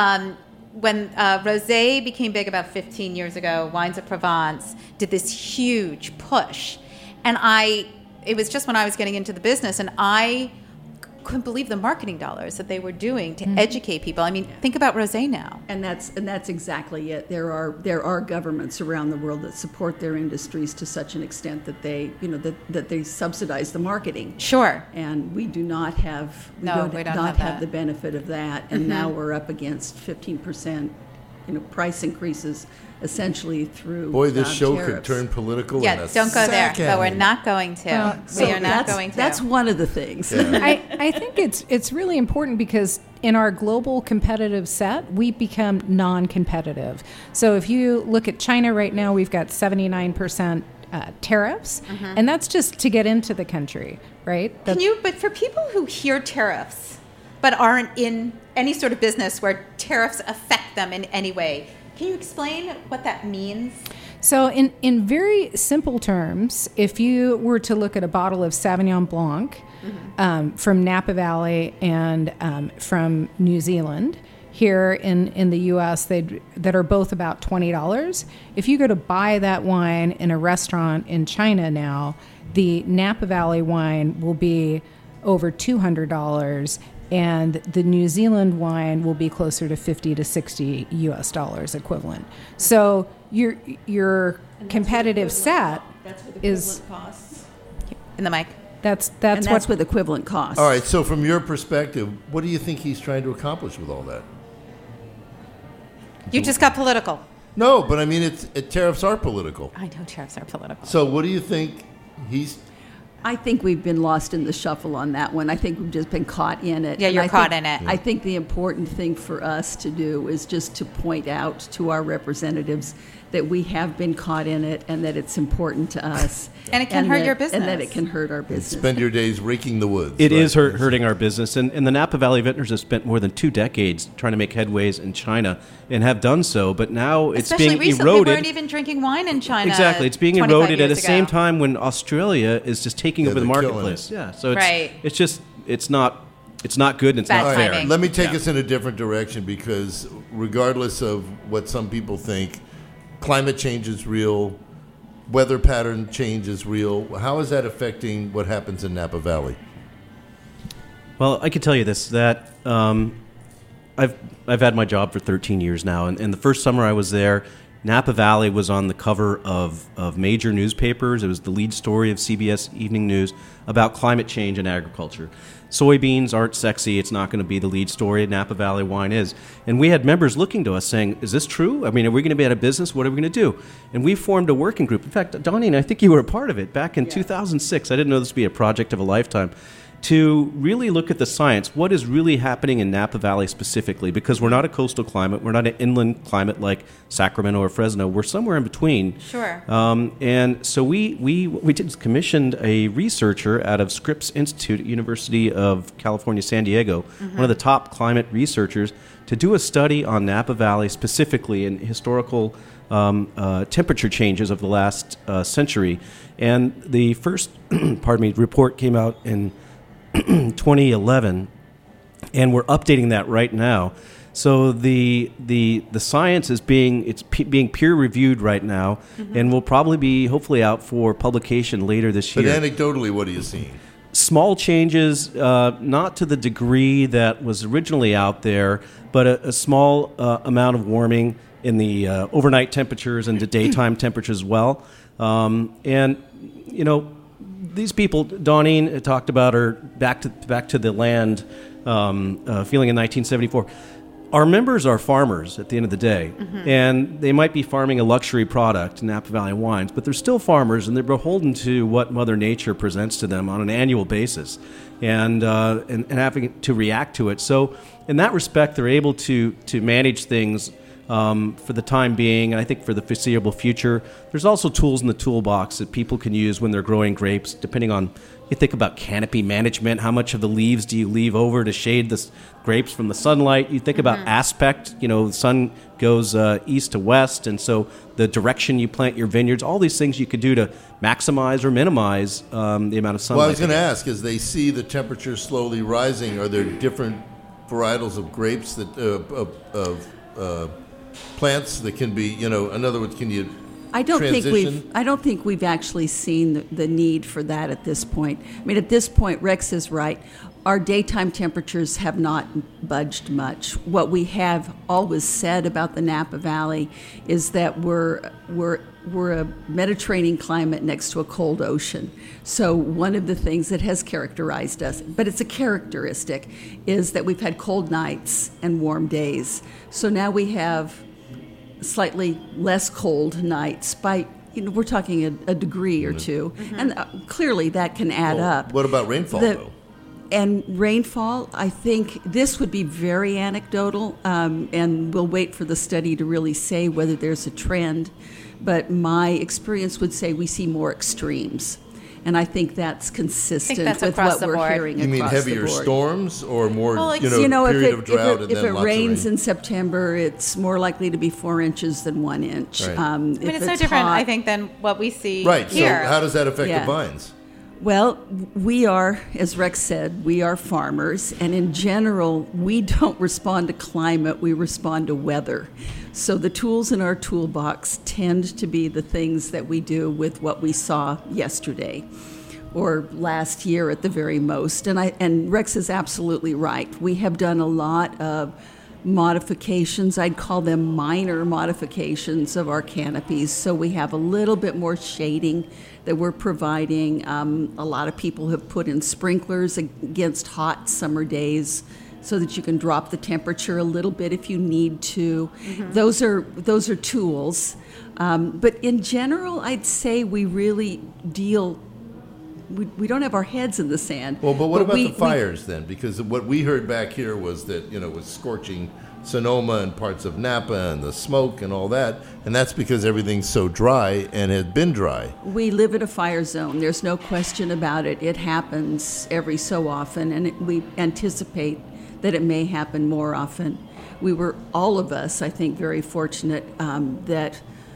When rosé became big about 15 years ago, Wines of Provence did this huge push. And it was just when I was getting into the business, and I couldn't believe the marketing dollars that they were doing to educate people. I mean, think about Rosé now. And that's exactly it. There are governments around the world that support their industries to such an extent that they that they subsidize the marketing. Sure. And we do not have we don't have that. the benefit of that. And now we're up against 15% price increases essentially through Boy, this show tariffs. could turn political. Yeah, in a don't go there. second. But we're not going to. Well, We are not going to. That's one of the things. I think it's really important because in our global competitive set, we become non-competitive. So if you look at China right now, we've got 79% tariffs, and that's just to get into the country, right? But for people who hear tariffs but aren't in any sort of business where tariffs affect them in any way, can you explain what that means? So in very simple terms, if you were to look at a bottle of Sauvignon Blanc from Napa Valley and from New Zealand, here in the U.S. that are both about $20, if you go to buy that wine in a restaurant in China now, the Napa Valley wine will be over $200, and the New Zealand wine will be closer to $50 to $60 US equivalent. So your competitive set is costs. In the mic. that's with equivalent costs. All right, so from your perspective, what do you think he's trying to accomplish with all that? You just got political. No, but I mean, tariffs are political. I know tariffs are political. So what do you think he's... I think we've been lost in the shuffle on that one. I think we've just been caught in it. Yeah, And you're I caught think- in it. I think the important thing for us to do is just to point out to our representatives that we have been caught in it and that it's important to us. And it can hurt that- your business. And that it can hurt our business. Spend your days raking the woods. It is right? hurting our business, and the Napa Valley vintners have spent more than 2 decades trying to make headways in China and have done so, but now it's Especially being recently, eroded. we weren't even drinking wine in China. Exactly, it's being 25 eroded at the years same ago. time when Australia is just taking over the they're killing marketplace. it. Yeah, so Right. it's not good and it's Bad not fair. timing. Let me take us in a different direction because regardless of what some people think, climate change is real, weather pattern change is real. How is that affecting what happens in Napa Valley? Well, I can tell you this, that I've had my job for 13 years now, and the first summer I was there, Napa Valley was on the cover of major newspapers. It was the lead story of CBS Evening News about climate change and agriculture. Soybeans aren't sexy. It's not going to be the lead story. Napa Valley wine is. And we had members looking to us saying, is this true? I mean, are we going to be out of business? What are we going to do? And we formed a working group. In fact, Donnie, I think you were a part of it back in 2006. I didn't know this would be a project of a lifetime. To really look at the science, what is really happening in Napa Valley specifically, because we're not a coastal climate, we're not an inland climate like Sacramento or Fresno, we're somewhere in between. Sure. And so we commissioned a researcher out of Scripps Institute at University of California, San Diego, one of the top climate researchers, to do a study on Napa Valley specifically and historical temperature changes of the last century. And the first report came out in 2011, and we're updating that right now. So the science is being peer reviewed right now, and will probably be hopefully out for publication later this But year. anecdotally, what are you seeing? Small changes, not to the degree that was originally out there, but a small amount of warming in the overnight temperatures and the daytime temperatures as well. And you know, these people, Dawnine talked about her back to the land feeling in 1974. Our members are farmers at the end of the day, and they might be farming a luxury product, Napa Valley wines, but they're still farmers, and they're beholden to what Mother Nature presents to them on an annual basis, and having to react to it. So, in that respect, they're able to manage things for the time being, and I think for the foreseeable future. There's also tools in the toolbox that people can use when they're growing grapes, depending on, you think about canopy management, how much of the leaves do you leave over to shade the grapes from the sunlight? You think about aspect, the sun goes east to west, and so the direction you plant your vineyards, all these things you could do to maximize or minimize the amount of sunlight. Well, I was going to ask, as they see the temperature slowly rising, are there different varietals of grapes that plants that can be, in other words, can you I don't transition? think we've actually seen the need for that at this point. I mean, at this point, Rex is right. Our daytime temperatures have not budged much. What we have always said about the Napa Valley is that we're a Mediterranean climate next to a cold ocean. So one of the things that has characterized us, but it's a characteristic, is that we've had cold nights and warm days. So now we have slightly less cold nights by, we're talking a degree or two. And clearly that can add up. What about rainfall, though? And rainfall, I think this would be very anecdotal, and we'll wait for the study to really say whether there's a trend. But my experience would say we see more extremes. And I think that's consistent with what we're hearing across the board. You mean heavier storms or more, period of drought and then lots of rain? If it rains in September, it's more likely to be 4 inches than 1 inch. Right. I mean, it's no different, I think, than what we see here. So how does that affect the vines? Well, we are, as Rex said, we are farmers, and in general, we don't respond to climate, we respond to weather. So the tools in our toolbox tend to be the things that we do with what we saw yesterday or last year at the very most. And Rex is absolutely right. We have done a lot of modifications. I'd call them minor modifications of our canopies. So we have a little bit more shading that we're providing. A lot of people have put in sprinklers against hot summer days so that you can drop the temperature a little bit if you need to. Those are tools. But in general, I'd say we really deal. We don't have our heads in the sand. Well, but what about the fires then? Because what we heard back here was that, it was scorching Sonoma and parts of Napa and the smoke and all that. And that's because everything's so dry and had been dry. We live in a fire zone. There's no question about it. It happens every so often, and we anticipate that it may happen more often. We were, all of us, I think, very fortunate that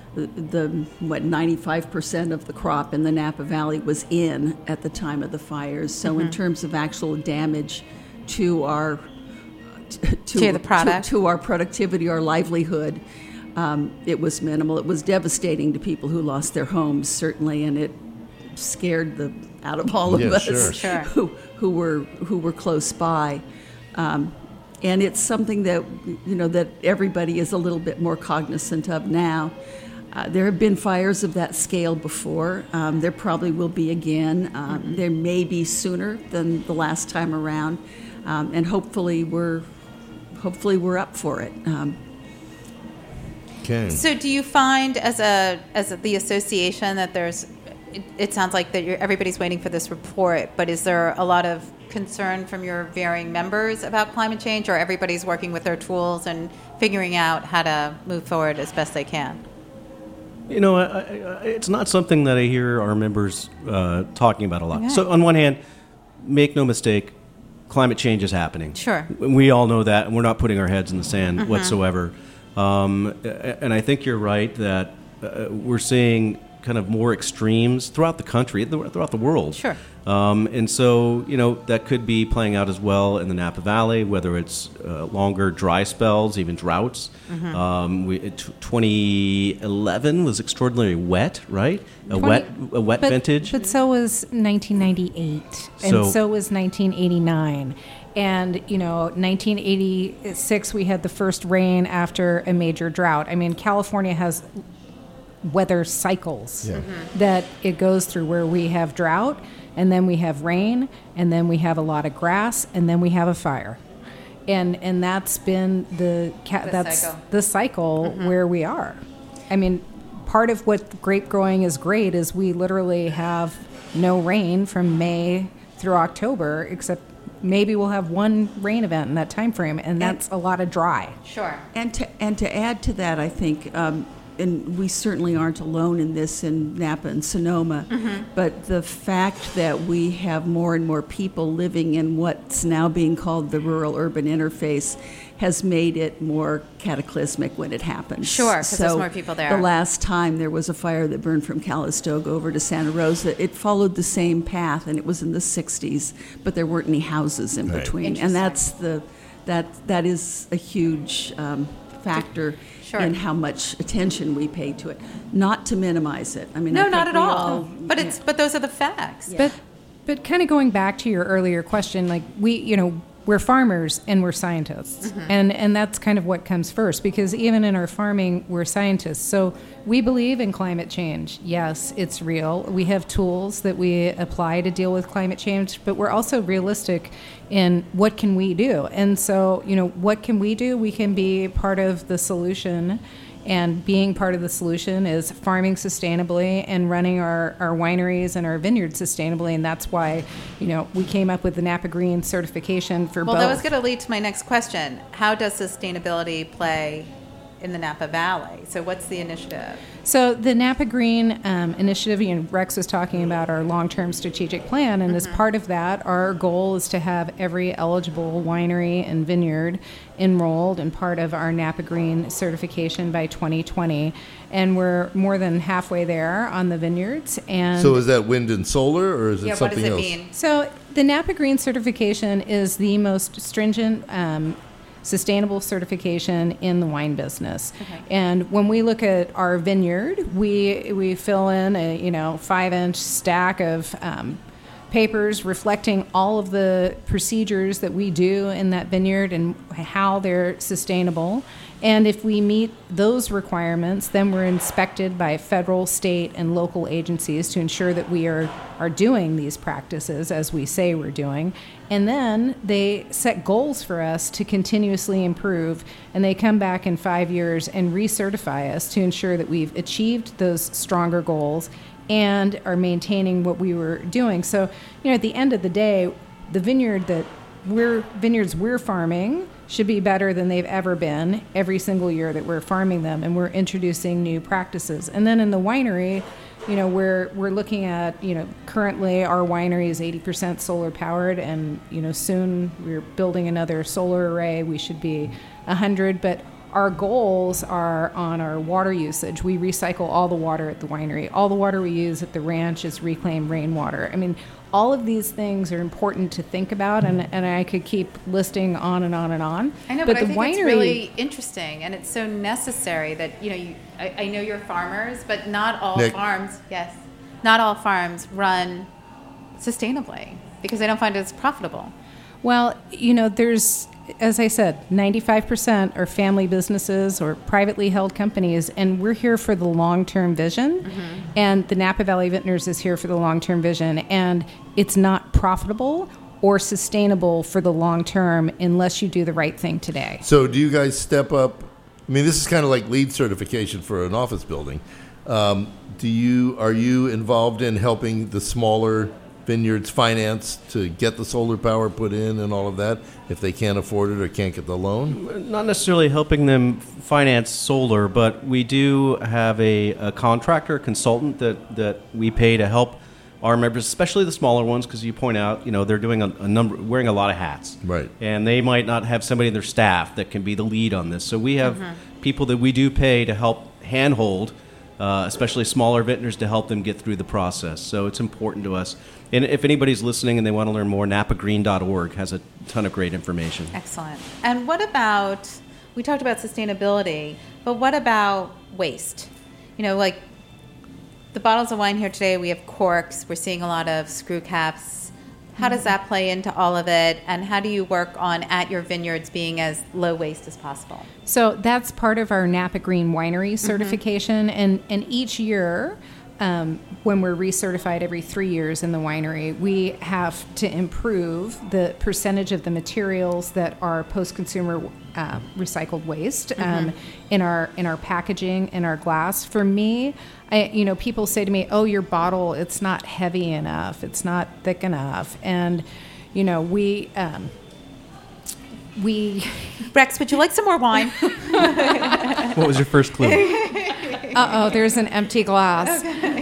95% of the crop in the Napa Valley was in at the time of the fires. So in terms of actual damage to our the product, to our productivity, our livelihood, it was minimal. It was devastating to people who lost their homes, certainly, and it scared the out of all of us who were close by. And it's something that that everybody is a little bit more cognizant of now. There have been fires of that scale before. There probably will be again. There may be sooner than the last time around, and hopefully we're up for it. Okay. So, do you find as the association that there's? It sounds like that everybody's waiting for this report, but is there a lot of concern from your varying members about climate change, or everybody's working with their tools and figuring out how to move forward as best they can? It's not something that I hear our members talking about a lot. Okay. So on one hand, make no mistake, climate change is happening. Sure. We all know that, and we're not putting our heads in the sand whatsoever. And I think you're right that we're seeing kind of more extremes throughout the country, throughout the world. Sure. And so, that could be playing out as well in the Napa Valley, whether it's longer dry spells, even droughts. 2011 was extraordinarily wet, right? A wet vintage. But so was 1998, and so was 1989. And, 1986, we had the first rain after a major drought. I mean, California has weather cycles that it goes through, where we have drought, and then we have rain, and then we have a lot of grass, and then we have a fire. And that's been the cycle where we are. I mean, part of what grape growing is great is we literally have no rain from May through October, except maybe we'll have one rain event in that time frame, and that's a lot of dry. Sure. And to add to that, I think, and we certainly aren't alone in this in Napa and Sonoma, but the fact that we have more and more people living in what's now being called the rural-urban interface has made it more cataclysmic when it happens. Sure, because there's more people there. The last time there was a fire that burned from Calistoga over to Santa Rosa, it followed the same path, and it was in the 60s, but there weren't any houses in between. And that is a huge factor Sure. in how much attention we pay to it. Not to minimize it. I mean, No, I think not at we all. But those are the facts. Yeah. But kind of going back to your earlier question, like we're farmers and we're scientists, and that's kind of what comes first, because even in our farming, we're scientists. So we believe in climate change. Yes, it's real. We have tools that we apply to deal with climate change, but we're also realistic in what can we do. And so, what can we do? We can be part of the solution. And being part of the solution is farming sustainably and running our wineries and our vineyards sustainably. And that's why, we came up with the Napa Green certification for both. Well, that was going to lead to my next question. How does sustainability play in the Napa Valley? So what's the initiative? So the Napa Green initiative, Rex was talking about our long-term strategic plan, and as part of that, our goal is to have every eligible winery and vineyard enrolled in part of our Napa Green certification by 2020. And we're more than halfway there on the vineyards. And So is that wind and solar, or is it What something does it else? mean? So the Napa Green certification is the most stringent sustainable certification in the wine business. Okay. And when we look at our vineyard, we fill in a 5-inch stack of papers reflecting all of the procedures that we do in that vineyard and how they're sustainable. And if we meet those requirements, then we're inspected by federal, state, and local agencies to ensure that we are doing these practices as we say we're doing. And then they set goals for us to continuously improve, and they come back in 5 years and recertify us to ensure that we've achieved those stronger goals and are maintaining what we were doing. So, at the end of the day, the vineyards we're farming should be better than they've ever been every single year that we're farming them, and we're introducing new practices. And then in the winery, we're looking at, currently our winery is 80% solar powered, and soon we're building another solar array. We should be 100, but our goals are on our water usage. We recycle all the water at the winery. All the water we use at the ranch is reclaimed rainwater. I mean, all of these things are important to think about, and I could keep listing on and on and on. I know, but I think it's really interesting, and it's so necessary that, I know you're farmers, but not all farms, not all farms run sustainably because they don't find it as profitable. Well, there's, as I said, 95% are family businesses or privately held companies, and we're here for the long-term vision, and the Napa Valley Vintners is here for the long-term vision, and it's not profitable or sustainable for the long term unless you do the right thing today. So do you guys step up? I mean, this is kind of like LEED certification for an office building. Are you involved in helping the smaller vineyards finance to get the solar power put in and all of that if they can't afford it or can't get the loan? Not necessarily helping them finance solar, but we do have a contractor, consultant that we pay to help our members, especially the smaller ones, because you point out, they're doing wearing a lot of hats. Right. And they might not have somebody in their staff that can be the lead on this. So we have people that we do pay to help handhold, especially smaller vintners, to help them get through the process. So it's important to us. And if anybody's listening and they want to learn more, napagreen.org has a ton of great information. Excellent. And what about, we talked about sustainability, but what about waste? Like the bottles of wine here today, we have corks. We're seeing a lot of screw caps. How does that play into all of it? And how do you work on at your vineyards being as low waste as possible? So that's part of our Napa Green Winery certification. And each year, when we're recertified every 3 years in the winery, we have to improve the percentage of the materials that are post-consumer recycled waste in our packaging, in our glass. For me, people say to me, "Oh, your bottle, it's not heavy enough, it's not thick enough," and we. Rex, would you like some more wine? What was your first clue? There's an empty glass.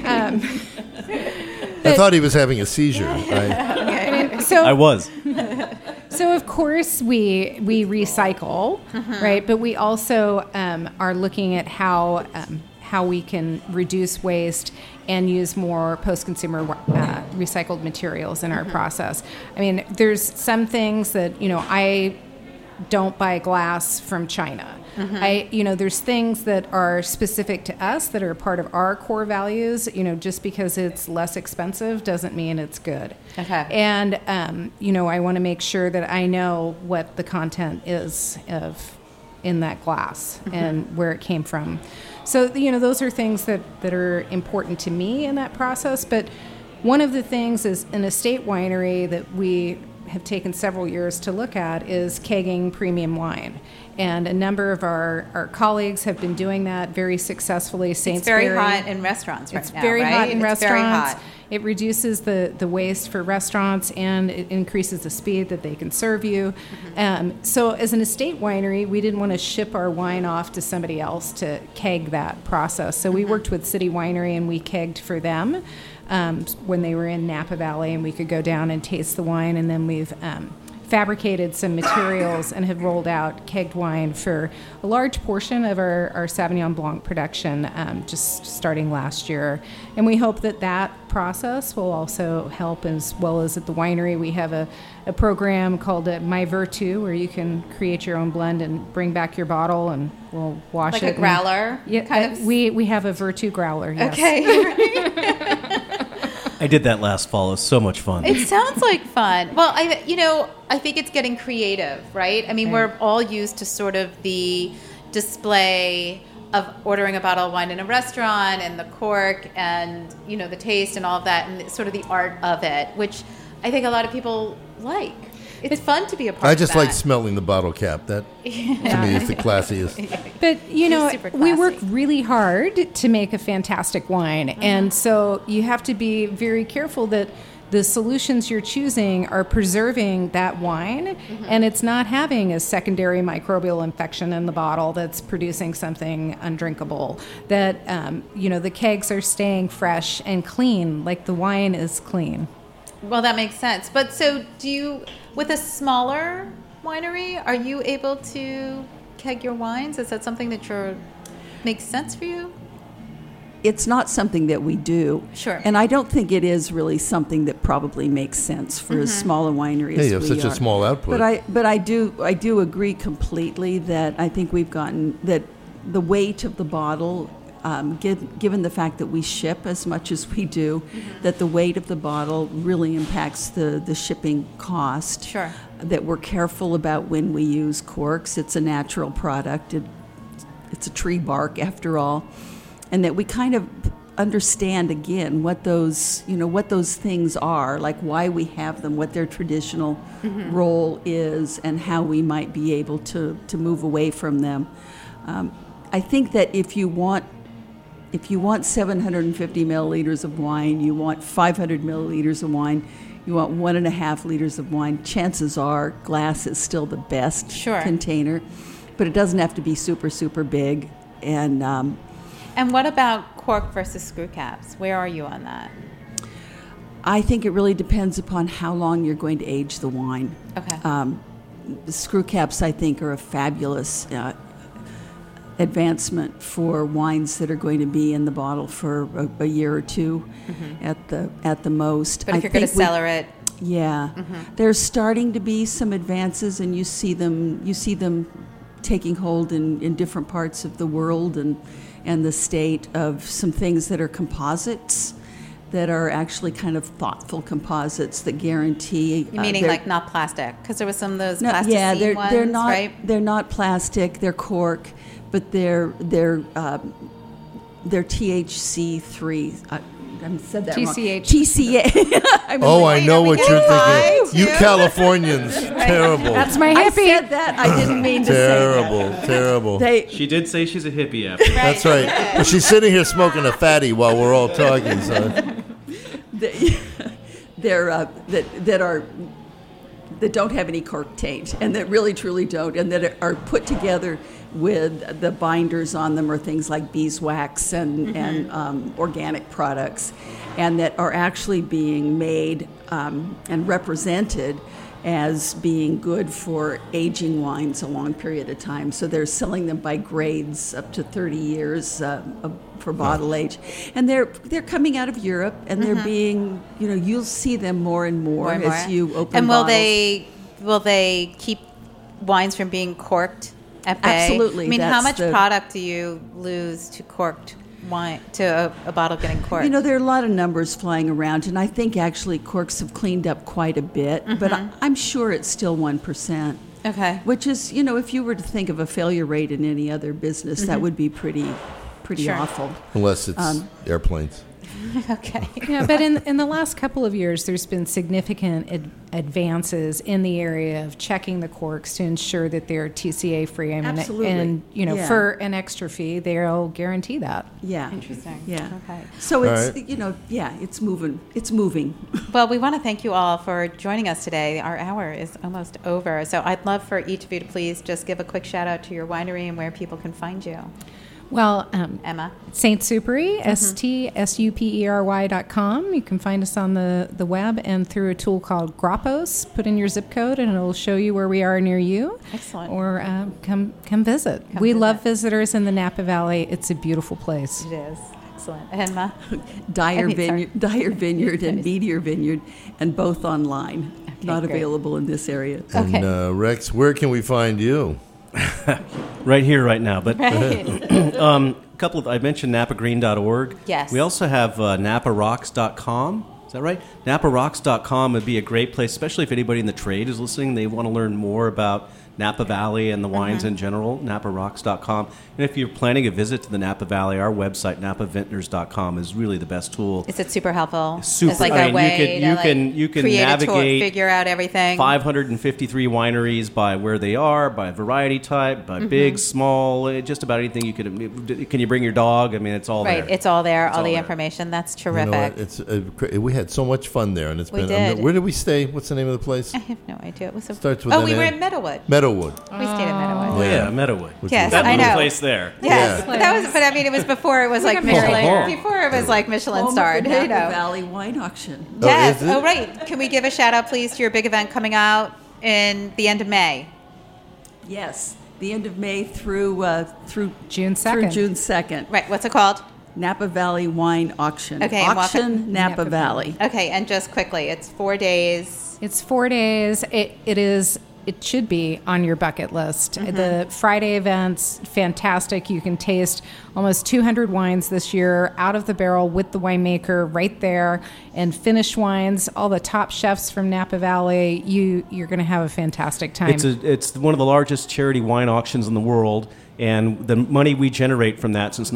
I thought he was having a seizure. Right? I was. So of course we recycle, right? But we also are looking at how we can reduce waste and use more post-consumer recycled materials in our process. I mean, there's some things that I don't buy glass from China. There's things that are specific to us that are a part of our core values. Just because it's less expensive doesn't mean it's good. Okay. And, I want to make sure that I know what the content is in that glass and where it came from. So, those are things that are important to me in that process. But one of the things is an estate winery that we have taken several years to look at is kegging premium wine. And a number of our colleagues have been doing that very successfully. It's very hot in restaurants right now, It's very hot in restaurants. Very hot. It reduces the waste for restaurants, and it increases the speed that they can serve you. So as an estate winery, we didn't want to ship our wine off to somebody else to keg that process. So we worked with City Winery, and we kegged for them when they were in Napa Valley, and we could go down and taste the wine. And then we've fabricated some materials and have rolled out kegged wine for a large portion of our Sauvignon Blanc production just starting last year. And we hope that process will also help, as well as at the winery. We have a program called My Vertu, where you can create your own blend and bring back your bottle, and we'll wash it. Like a growler? We have a Vertu growler, yes. Okay. I did that last fall. It was so much fun. It sounds like fun. Well, I think it's getting creative, right? I mean, we're all used to sort of the display of ordering a bottle of wine in a restaurant and the cork and, the taste and all of that and sort of the art of it, which I think a lot of people like. It's fun to be a part of that. I just like smelling the bottle cap. That, to me, is the classiest. But, super classy. we work really hard to make a fantastic wine. And so you have to be very careful that the solutions you're choosing are preserving that wine, and it's not having a secondary microbial infection in the bottle that's producing something undrinkable. That, the kegs are staying fresh and clean, like the wine is clean. Well, that makes sense. But so with a smaller winery, are you able to keg your wines? Is that something that makes sense for you? It's not something that we do. Sure. And I don't think it is really something that probably makes sense for as small a winery as we are. You have such a small output. But I do agree completely that I think we've gotten that the weight of the bottle, given the fact that we ship as much as we do, that the weight of the bottle really impacts the shipping cost. Sure. That we're careful about when we use corks. It's a natural product. It's a tree bark after all. And that we kind of understand again what those things are, like why we have them, what their traditional role is, and how we might be able to move away from them. I think that if you want 750 milliliters of wine, you want 500 milliliters of wine, you want 1.5 liters of wine, chances are glass is still the best container, but it doesn't have to be super, super big. And what about cork versus screw caps? Where are you on that? I think it really depends upon how long you're going to age the wine. Okay. The screw caps, I think, are a fabulous advancement for wines that are going to be in the bottle for a year or two at the most. But if you're going to cellar it. Yeah. There's starting to be some advances, and you see them taking hold in different parts of the world and the state of some things that are composites that are actually kind of thoughtful composites that guarantee. Meaning like not plastic? Because there was some of those plastic ones, they're not. right? They're not plastic. They're cork, but they're THC-3. I said that wrong. TCA. I know what you're thinking. You Californians, terrible. That's my I hippie. said that. I didn't mean to say that. Terrible. She did say she's a hippie after. That's right. But she's sitting here smoking a fatty while we're all talking. So. That don't have any cork taint, and that really truly don't, and that are put together with the binders on them or things like beeswax and organic products, and that are actually being made and represented as being good for aging wines a long period of time. So they're selling them by grades up to 30 years for bottle age. And they're coming out of Europe, and they're being, you'll see them more and more as you open and bottles. Will they keep wines from being corked at bay? Absolutely. I mean, how That's much product do you lose to corked wine, to a bottle getting corked? You know, there are a lot of numbers flying around, and I think actually corks have cleaned up quite a bit, but I'm sure it's still 1%. Okay. Which is, you know, if you were to think of a failure rate in any other business, that would be pretty Sure. awful. Unless it's airplanes. Okay. Yeah, but in the last couple of years, there's been significant advances in the area of checking the corks to ensure that they're TCA free. Absolutely. And you know, Yeah. for an extra fee, they'll guarantee that. Yeah. Interesting. Yeah. Okay. So it's, right. you know, yeah, it's moving. It's moving. Well, we want to thank you all for joining us today. Our hour is almost over. So I'd love for each of you to please just give a quick shout out to your winery and where people can find you. Well, Emma. St. Supery, STSUPERY.com. You can find us on the web and through a tool called Grappos. Put in your zip code and it'll show you where we are near you. Excellent. Or come visit. We love visitors in the Napa Valley. It's a beautiful place. It is. Excellent. Emma. Dyer sorry. Vineyard and Meteor Vineyard, and both online. Not great. available in this area. Okay. And Rex, where can we find you? Right here, right now. But Right. I mentioned napagreen.org. Yes. We also have naparocks.com. Is that right? naparocks.com would be a great place, especially if anybody in the trade is listening. They want to learn more about Napa Valley and the wines in general, naparocks.com. And if you're planning a visit to the Napa Valley, our website, napavintners.com, is really the best tool. Is it super helpful? Super. It's like I a mean, way you can create navigate a tour, figure out everything. 553 wineries by where they are, by variety type, by big, small, just about anything you could. Can you bring your dog? I mean, it's all Right. there. It's all there, all all the there. information. That's You know terrific. what? We had so much fun there, and it's We been. did. Where did we stay? What's the name of the place? I have no idea. It was Starts with Oh, an we were N. in Meadowwood. Meadowwood. We stayed at Meadowwood. Oh, yeah, Meadowwood. Yes, that I little know. place there. Yes, Yeah. but I mean, it was before it was like Michelin. Before it was like Michelin Home of starred. the You Napa know. Valley Wine Auction. Yes. is it? Oh, right. Can we give a shout out, please, to your big event coming out in the end of May? Yes, the end of May through June Through 2nd. June 2nd. Right. What's it called? Napa Valley Wine Auction. Okay, and walk Auction Napa Valley. Okay, and just quickly, it's 4 days. It's 4 days. It should be on your bucket list. The Friday event's fantastic. You can taste almost 200 wines this year out of the barrel with the winemaker right there, and finished wines, all the top chefs from Napa Valley. You're going to have a fantastic time. It's one of the largest charity wine auctions in the world, and the money we generate from that since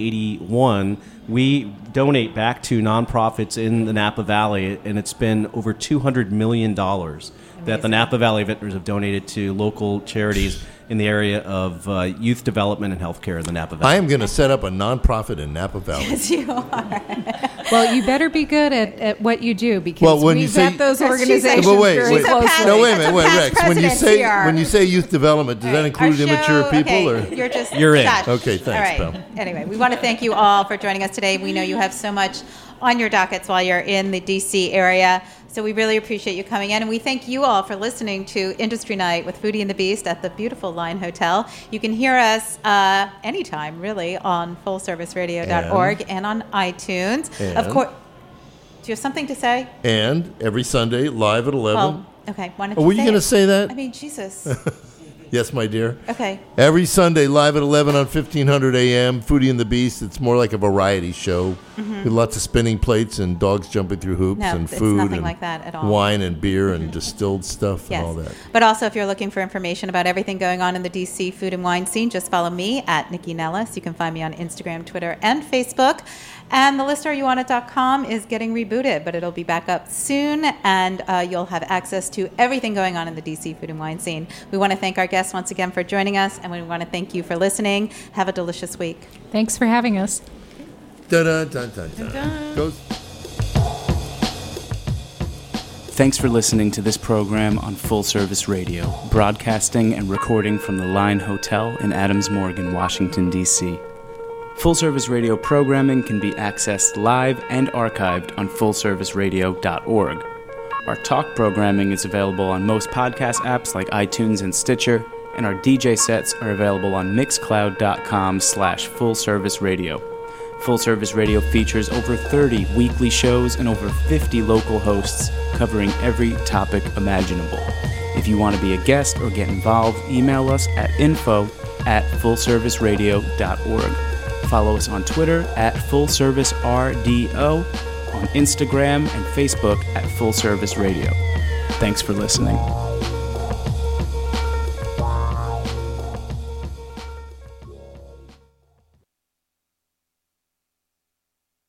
1981, we donate back to nonprofits in the Napa Valley, and it's been over $200 million that the Napa Valley Vintners have donated to local charities in the area of youth development and healthcare in the Napa Valley. I am going to set up a nonprofit in Napa Valley. Yes, you are. Well, you better be good at what you do, because Well, when we you say- vet those She's a- organizations But wait, very wait. closely. No, wait a That's minute, a wait, past Rex. When you president say here. youth development, does that include Our immature show- people okay, or? you're just You're in. Josh. Okay, thanks, All right. pal. Anyway, we want to thank you all for joining us today. We know you have so much on your dockets while you're in the DC area. So we really appreciate you coming in, and we thank you all for listening to Industry Night with Foodie and the Beast at the beautiful Line Hotel. You can hear us anytime, really, on fullserviceradio.org and on iTunes. Of And? course, do you have something to say? And every Sunday, live at 11. Well, okay. Why don't Oh, you were you say going to it? say that? I mean, Jesus. Yes, my dear. Okay. Every Sunday, live at 11 on 1500 AM, Foodie and the Beast. It's more like a variety show with lots of spinning plates and dogs jumping through hoops No, and it's food nothing and like that at all. wine and beer and distilled stuff Yes. and all that. But also, if you're looking for information about everything going on in the DC food and wine scene, just follow me at Nikki Nellis. You can find me on Instagram, Twitter, and Facebook. And the listeneryouwanted.com is getting rebooted, but it'll be back up soon, and you'll have access to everything going on in the DC food and wine scene. We want to thank our guests once again for joining us, and we want to thank you for listening. Have a delicious week. Thanks for having us. Dun-dun-dun-dun-dun. Goes. Thanks for listening to this program on Full Service Radio, broadcasting and recording from the Line Hotel in Adams Morgan, Washington, D.C. Full Service Radio programming can be accessed live and archived on fullserviceradio.org. Our talk programming is available on most podcast apps like iTunes and Stitcher, and our DJ sets are available on mixcloud.com/fullserviceradio. Full Service Radio features over 30 weekly shows and over 50 local hosts covering every topic imaginable. If you want to be a guest or get involved, email us at info@fullserviceradio.org. Follow us on Twitter at FullServiceRDO, on Instagram and Facebook at Full Service Radio. Thanks for listening.